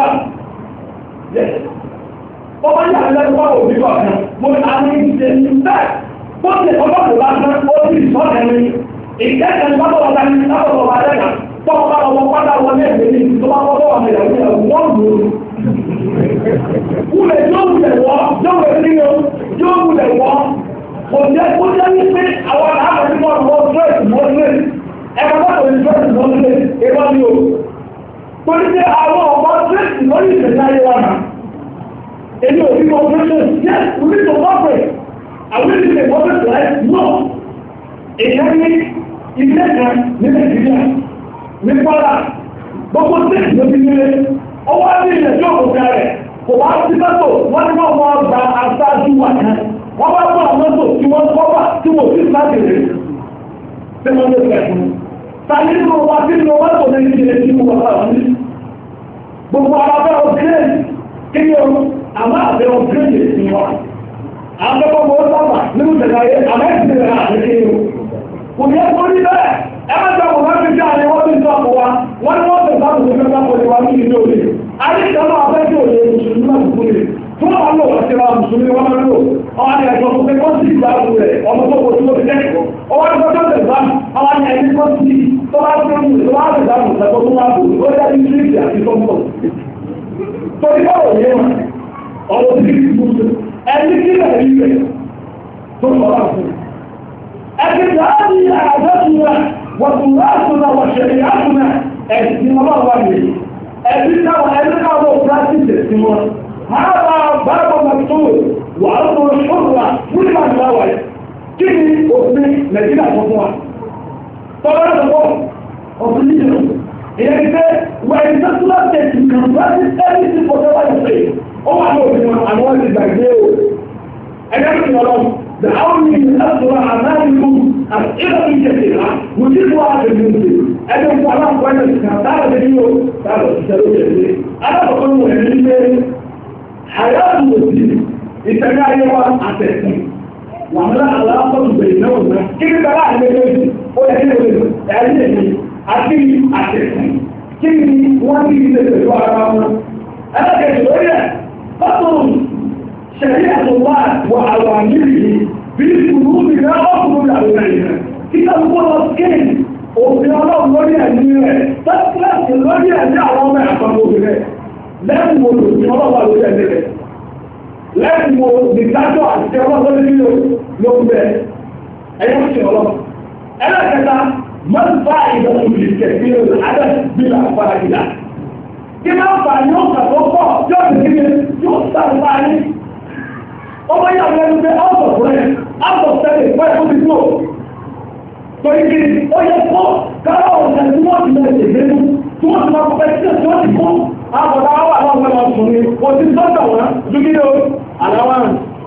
ọmọ yà ń lẹ́nu wá òbí kọ̀ọ̀kan mo ní àwọn ìṣe ní bẹ́ẹ̀ tó ti ọjọ́ kò lásán ó sì sọ́ọ̀tẹ̀ mi ìkẹ́kẹ́ ní bábọ̀ ọ̀tá ní bábọ̀ ọ̀tá lẹ́nà tó ọba ọmọ pátá wọlé ẹ̀mí ní tó bá wọ́n wọ́n mi ìyàwó ìyàwó wọ́n lò ó. Wúlẹ̀ yóò wulẹ̀ wọ́ yóò wẹ̀ sí o yóò wulẹ̀ wọ́ kò jẹ́ kó jẹ́ wípé àwọn àmọ̀ tí wọ́n wọ́n dírẹ́sì wọ́n dírẹ́sì ẹ̀ka bá tòun dírẹ́sì wọ́n dírẹ́sì èèwọ̀ ni o. Torí pé àwọn ọmọ dírẹ́sì lórí ìṣẹ̀lẹ̀ ayé wa náà èyí ò rí operation yes we need to operate àwọn ènìyàn lè operate like no èyàn ní ilé kan ní Nàìjíríà ní Kwara gbogbo state ló ti nílé ọwọ́ ní ilẹ̀ tí òkú rẹ̀ kò wá sí mọ́tò wọ́n ní wọ́n wọ́n gba aṣáájú wà kan wọ́n bá gbọ́ àwọn mọ́tò tí wọ́n kọ́bà tí wọ́n sì láti rè tí wọ́n lè fẹ̀ fún tàbí nínú wa tí nínú mọ́tò ní ilé tí wọ́n wà ní gbogbo alábẹ́ ọ̀gbìn kí ni o àmọ́ àbẹ́ ọ̀gbìn sí wa àwọn akẹ́kọ̀ọ́ mọ́ sábà nínú ìtẹ̀láyé àmọ́ ìsìn rẹ̀ àti kò yẹ kó ní bẹ́ẹ̀ ẹgbẹ́ta kò máa fi jẹ́ àyè wọ́n ti sọ àpò wa wọ́n ní wọ́n ti sáà tó fẹ́ sáà pọ̀lẹ̀ wa ní ìlú òde àríkàmọ́ afẹ́jọ́ òde mùsùlùmí náà kúkú rẹ̀ tó wà lò wọ́n ti ra mùsùlùmí wọn máa lò ọwọ́ ni ẹ̀jọ́ tó fẹ́ kọ́ sí ìgbà rẹ̀ ọmọ tó kò tó fi kẹ́kọ̀ọ́ ọwọ́ ni kọ́kọ́ tẹ̀ bá ọwọ́ ni ẹni kọ́ sí tó bá tó ń tó wá lè dáhùn ìṣẹ́kọ́ tó wá bò ó yẹ kí tíríkì àti tọ́mọ̀ torí báwo yé wọn ọwọ́ tíríkì mùsùlùmí ẹni kí أجل هذه أعدادنا وتراثنا وشريعتنا أجل الله عليه أجل وأجل الله براسل الاستماع هذا باب مكتوب وأرض الحرة كل ما تلاوي كيف أصبح نجينا فطوة طبعا تقول أصبح هي كده وإن تصلت من براسل أجل الفتوى يصير هو أنه أنواع البعدين أجل الله دعوني من أسرع أعمالكم أسئلة كثيرة نجيب واحد منهم أنا أقول كويس تعالى تجيبه تعالى تسألوه أنا بقول مهمين حياة المسلم يتجاه يوم أساسي وعمل علاقة بينهما كيف تراح المجلس ولا كيف يعني أكيد أساسي كيف واني يتجاه وعرامنا أنا كشوية فطر شريعة الله وأوامره في قلوبنا وقلوب أبنائنا كده هو مسكين وفي الله لوري أميره تسلس لوري أمير الله يحفظه بله لازم يقول في الله لوري أميره لازم يقول بتاعته عن الله لوري أميره أيها الشيء أنا كذا ما الفائدة للكثير العدد بلا فائدة كما فعلوا كفوقا يوم يوصل فعلي ọmọ yà wọ́n ẹnu pé out of rent out of service wọ́n ẹ̀kọ́ ti tó torí kí ó yẹ kó káwọ́ ọ̀sẹ̀ tí wọ́n ti lọ ṣègbè mú tí wọ́n ti máa pẹ́ sí tí wọ́n ti kó àbọ̀dá wà náà wọ́n lọ sùn ní kò sí sọ́tọ̀ wọn dúkìá àláwà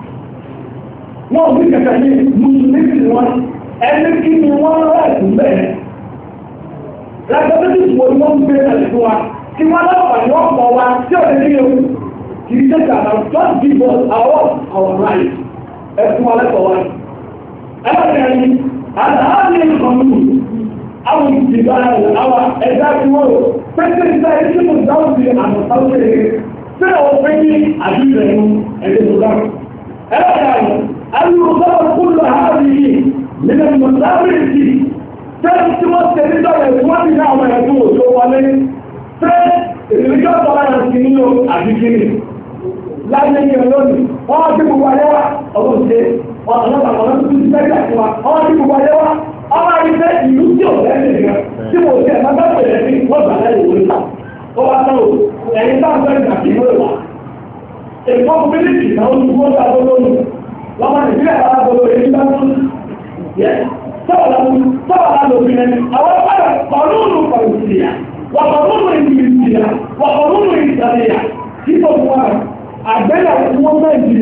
wọn ò ní kẹ̀kẹ́ ní mùsùlùmí sí wọn ẹni kí ni wọ́n rẹ̀ sí bẹ́ẹ̀ lágbàdo tí wọ́n wọ́n gbé ẹ̀sùn wa kí wọ́n lọ́wọ́ ní wọ́n pọ̀ wa tí ò lè ní ewu kì í ṣe kàdà just give us our our right ẹ̀sùn wa lẹ́kọ̀ọ́ wa ẹ̀rọ ni àdáhàbí ìkànnì àwọn ìdìbò àwọn ẹ̀dá tí wọ́n rò pẹ́sẹ́ ìgbà ìṣẹ́ tó dáhùn sí àmọ̀ sáwọ́ ṣe ṣe àwọn pé ní àdúgbò ẹ̀mú ẹ̀dẹ̀ tó dáhùn ẹ̀rọ ni alùpùpù kúlù àhábì yìí nínú ìmọ̀sáwìrì tẹ́lẹ̀ tí wọ́n tẹ̀lé sọ̀rọ̀ tí wọ́n ti ní àwọn ẹ̀dùn òjò wọlé tẹ́ ìrìnjọ́ sọ̀rọ̀ yẹn ti nílò àdìgírì láyé ní ọlọ́ni wọ́n ti gbogbo ayé wa ọdún ṣe ọ̀nà ọ̀nà ọ̀nà tó ti tẹ́lẹ̀ àti wa wọ́n ti gbogbo ayé wa ọmọ àyíṣẹ́ ìlú tí ò lẹ́sìn nìkan tí mo ṣe ẹ̀ma bá bẹ̀rẹ̀ sí wọ́n gbà láyé wọlé ta ó wá sọ̀rọ̀ ẹ̀yin bá fẹ́ gbà sí ìwé wa èkó mílíkì náà ó ti gbọ́ ta lọ́lọ́nu lọ́mọ nàìjíríà bá gbọ́dọ̀ èyí bá tún yẹ sọ́wọ́lá lóbìnrin ni àwọn ọ̀pọ̀lọpọ̀ kọ̀ọ̀lùnù kọ̀ọ̀lùsìyà wọ̀kọ̀ọ̀lùnù ìgbìyànjìyà wọ̀kọ̀ọ̀lùnù ìsàlẹ̀yà tí kò fún wa àgbẹ̀yà tí wọ́n fẹ́ ìdílé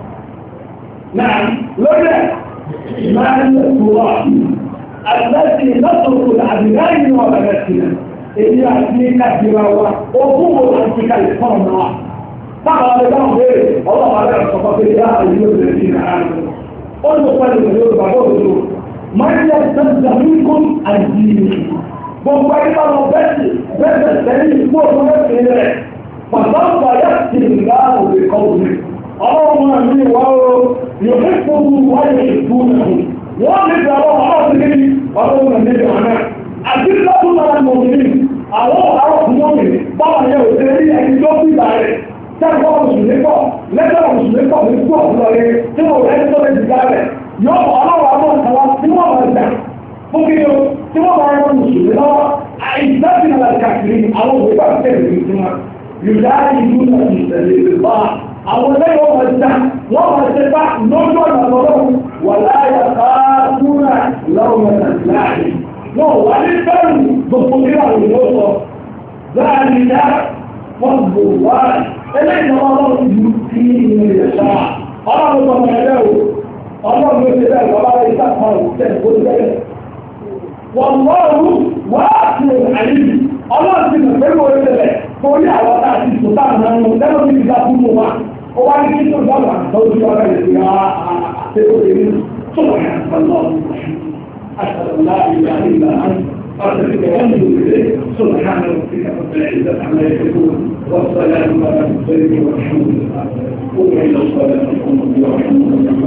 náà lórí máa ń lọ́wọ́ àgbẹ̀sì lọ́sọ̀kù àbíláyìn wọn bẹ̀rẹ̀ sílẹ̀ èyí àti kàdìrà wa ogún wo àti kàlìfọ́n náà táwọn ọ̀rẹ́ bá ń béèrè ọlọ́wọ́ rẹ̀ sọ̀kọ́ pé yá àyè òbẹ̀rẹ̀ sí ó ní ọ̀pọ̀ ẹ̀lẹ́gbẹ̀rẹ̀ yóò bàbá òjò máa ń yẹ sẹ́ńtà nígbòn àìjírí gbogbo ẹgbẹ́ lọ bẹ́ẹ̀sì bẹ́ẹ̀sẹ̀ sẹ́yìn fún ọdún mẹ́sìn rẹ̀ pàtàkì ayé ti ìgbà òwe kọ́wé ọlọ́run àmì ìwà o yóò fi gbogbo wáyé ìlú náà wọ́n lè fi àwọn ọlọ́run ti ní ọlọ́run àmì ìwà náà àti lọ́dún náà mọ̀ ní àwọn àwọn ọkùnrin báwọn yẹ òṣèré ẹni tó fi ìgbà rẹ̀ tẹ́lifọ̀ mùsùlùmí pọ̀ lẹ́tọ̀ mùsùlùmí pọ̀ ní kú ọ̀pọ̀ rẹ̀ tí wọ́n rẹ̀ tó lè dìgbà rẹ̀ yóò mọ̀ ọlọ́wọ́ àwọn ọ̀sánwá tí wọ́n máa gbà fún kí o tí wọ́n máa rán mùsùlùmí lọ́wọ́ àìsàn náà kàkiri àwọn òwe bá tẹ̀lé ní tí wọ́n yóò dá ìlú náà ní ìtẹ̀lé ìbá àwọn lẹ́yìn wọn máa dá wọ́n máa ṣe bá lójú ọ̀nà lọ́wọ́ wà láyà káàkúrà lọ́wọ́ láàrin wọn wà ní bẹ́ẹ̀rù gbogbo kí àwọn ìlú sọ láàrin dá wọ́n gbò wá eléyìí wọn lọ́wọ́ ju kí ìlú ìyẹ̀sà ọlọ́run tó máa ẹgbẹ́ o ọlọ́run ló ṣe bẹ́ẹ̀ bàbá rẹ̀ ìta kan ìtẹ̀ ó ti bẹ́ẹ̀. wọ́n lọ́rùn wá sí àyíjì ọlọ́run ti mọ̀ pẹ̀lú orí tẹ̀lẹ̀ torí àwọn tá a ti sùn táà náà nù lẹ́nu ní ìgbà fún mu wa ó wá ní kí tó dábàá lọ́wọ́ tí wọ́n bẹ̀rẹ̀ sí àtẹ́kọ̀ọ́ èmi tó wà ní àtàlọ́ أشهد أن لا إله إلا أنت أرسلك وأنت إليك سبحان ربك رب العزة عما يصفون والسلام على المرسلين والحمد لله قوموا إلى الصلاة والحمد لله